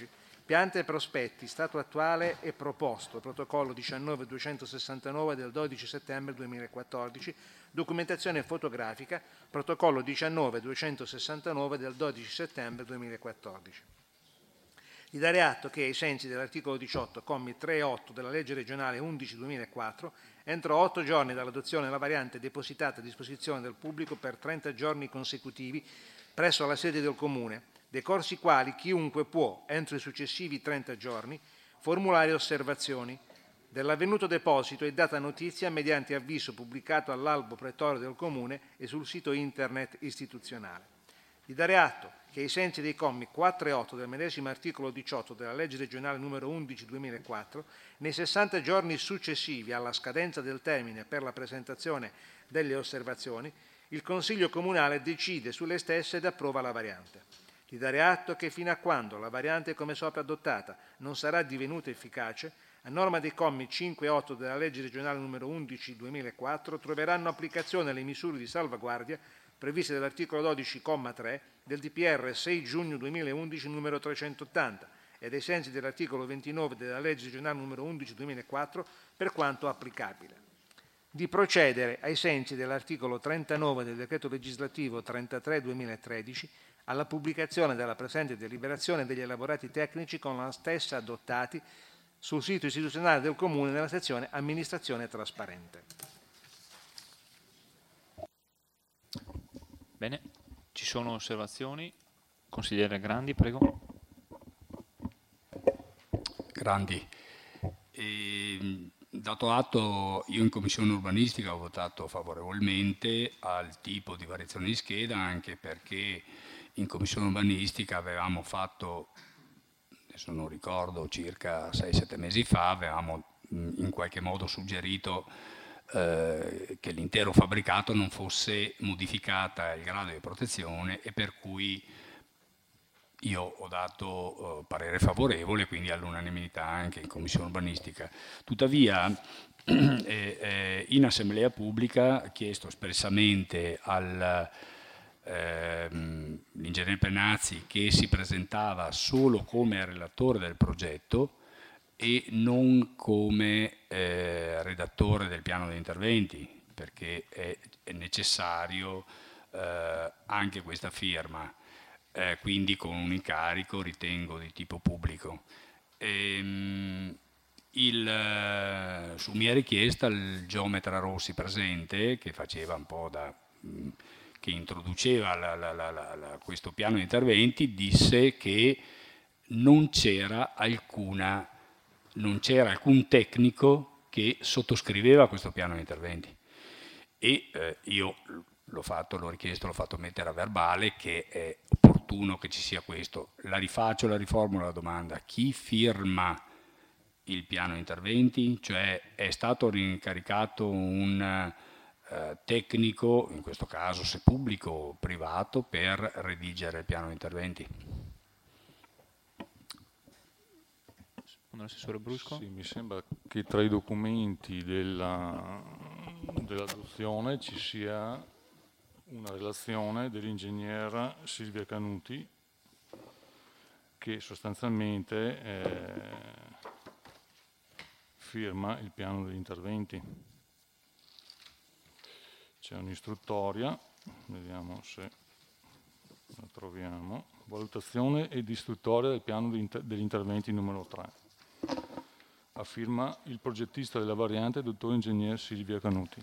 Piante e prospetti, stato attuale e proposto, protocollo diciannove duecentosessantanove del dodici settembre duemilaquattordici, documentazione fotografica, protocollo diciannove duecentosessantanove del dodici settembre duemilaquattordici. Di dare atto che, ai sensi dell'articolo diciotto, commi tre e otto della legge regionale undici duemilaquattro, entro otto giorni dall'adozione della variante depositata a disposizione del pubblico per trenta giorni consecutivi presso la sede del Comune, decorsi quali chiunque può, entro i successivi trenta giorni, formulare osservazioni. Dell'avvenuto deposito è data notizia mediante avviso pubblicato all'albo pretorio del Comune e sul sito internet istituzionale. Di dare atto che, ai sensi dei commi quattro e otto del medesimo articolo diciotto della legge regionale numero undici duemilaquattro, nei sessanta giorni successivi alla scadenza del termine per la presentazione delle osservazioni, il Consiglio Comunale decide sulle stesse ed approva la variante. Di dare atto che fino a quando la variante come sopra adottata non sarà divenuta efficace, a norma dei commi cinque e otto della legge regionale numero undici duemilaquattro, troveranno applicazione le misure di salvaguardia previste dall'articolo dodici, comma tre del D P R sei giugno duemilaundici numero trecentottanta ed ai sensi dell'articolo ventinove della legge regionale numero undici duemilaquattro per quanto applicabile. Di procedere, ai sensi dell'articolo trentanove del decreto legislativo trentatré duemilatredici, alla pubblicazione della presente deliberazione degli elaborati tecnici con la stessa adottati sul sito istituzionale del Comune nella sezione Amministrazione Trasparente. Bene, ci sono osservazioni? Consigliere Grandi, prego. Grandi. E, dato atto, io in Commissione Urbanistica ho votato favorevolmente al tipo di variazione di scheda, anche perché in Commissione Urbanistica avevamo fatto, adesso non ricordo, circa sei sette mesi fa, avevamo in qualche modo suggerito eh, che l'intero fabbricato non fosse modificata il grado di protezione e per cui io ho dato eh, parere favorevole, quindi all'unanimità anche in Commissione Urbanistica. Tuttavia eh, eh, in Assemblea Pubblica ha chiesto espressamente al ehm, l'ingegnere Penazzi, che si presentava solo come relatore del progetto e non come eh, redattore del piano di interventi, perché è, è necessario eh, anche questa firma. Eh, quindi con un incarico, ritengo, di tipo pubblico. Ehm, il, eh, su mia richiesta il geometra Rossi presente, che faceva un po' da mh, che introduceva la, la, la, la, questo piano di interventi, disse che non c'era alcuna non c'era alcun tecnico che sottoscriveva questo piano di interventi e eh, io l'ho fatto, l'ho richiesto, l'ho fatto mettere a verbale che è opportuno che ci sia questo. La rifaccio, la riformulo la domanda: chi firma il piano di interventi? Cioè è stato rincaricato un eh, tecnico, in questo caso se pubblico o privato, per redigere il piano di interventi? Assessore Brusco? Sì, mi sembra che tra i documenti della, dell'adozione ci sia una relazione dell'ingegner Silvia Canuti che sostanzialmente eh, firma il piano degli interventi. C'è un'istruttoria, vediamo se la troviamo, valutazione ed istruttoria del piano degli interventi numero tre. A firma il progettista della variante, dottor ingegner Silvia Canuti.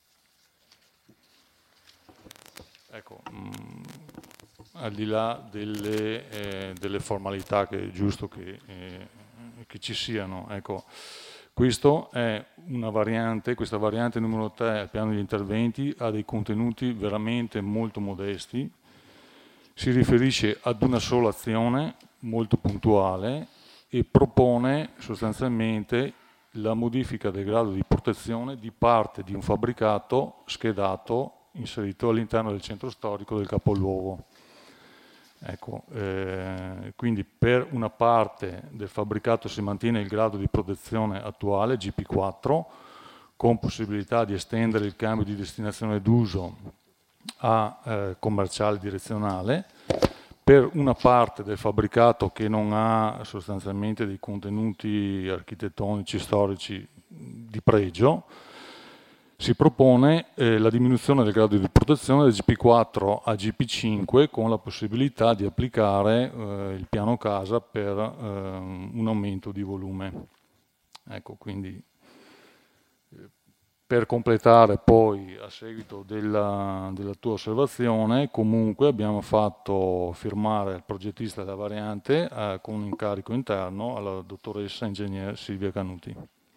Ecco, mh, al di là delle, eh, delle formalità che è giusto che, eh, che ci siano, ecco, questo è una variante, questa variante numero tre al piano degli interventi ha dei contenuti veramente molto modesti, si riferisce ad una sola azione molto puntuale e propone sostanzialmente la modifica del grado di protezione di parte di un fabbricato schedato inserito all'interno del centro storico del capoluogo. Ecco, eh, quindi per una parte del fabbricato si mantiene il grado di protezione attuale, G P quattro, con possibilità di estendere il cambio di destinazione d'uso a eh, commerciale direzionale. per una parte del fabbricato che non ha sostanzialmente dei contenuti architettonici, storici di pregio, si propone eh, la diminuzione del grado di protezione da G P quattro a G P cinque con la possibilità di applicare eh, il piano casa per eh, un aumento di volume. Ecco, quindi eh, per completare poi, a seguito della, della tua osservazione, comunque abbiamo fatto firmare al progettista della variante eh, con un incarico interno alla dottoressa ingegner Silvia Canuti.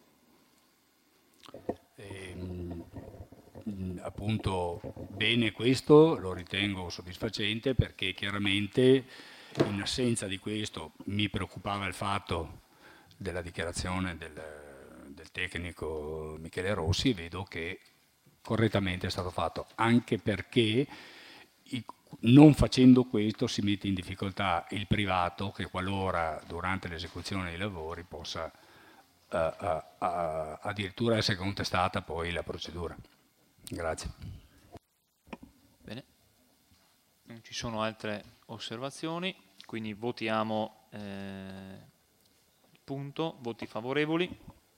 Ehm, appunto bene, questo lo ritengo soddisfacente, perché chiaramente in assenza di questo mi preoccupava il fatto della dichiarazione del, del tecnico Michele Rossi, e vedo che correttamente è stato fatto, anche perché i, non facendo questo si mette in difficoltà il privato, che qualora durante l'esecuzione dei lavori possa Uh, uh, uh, addirittura essere contestata poi la procedura. Grazie. Bene, non ci sono altre osservazioni, quindi votiamo eh, il punto, voti favorevoli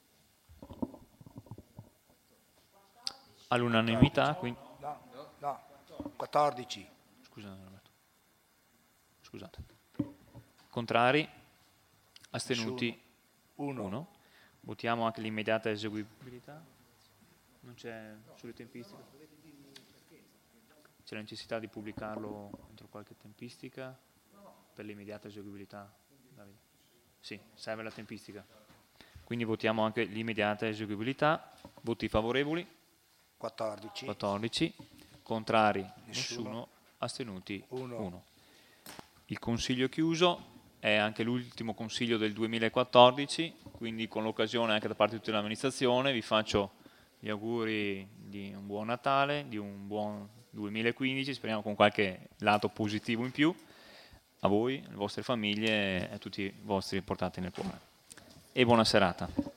all'unanimità. Quindi... No, no, quattordici. Scusate, Roberto. Scusate. Contrari? Astenuti? uno. Votiamo anche l'immediata eseguibilità. Non c'è sulle tempistiche? C'è la necessità di pubblicarlo entro qualche tempistica per l'immediata eseguibilità? Davide? Sì, serve la tempistica. Quindi votiamo anche l'immediata eseguibilità. Voti favorevoli? quattordici. quattordici. Contrari? Nessuno. Nessuno. Astenuti? uno. uno. Il consiglio è chiuso. È anche l'ultimo consiglio del duemilaquattordici, quindi con l'occasione anche da parte di tutta l'amministrazione vi faccio gli auguri di un buon Natale, di un buon duemilaquindici, speriamo con qualche lato positivo in più, a voi, alle vostre famiglie e a tutti i vostri portati nel cuore. E buona serata.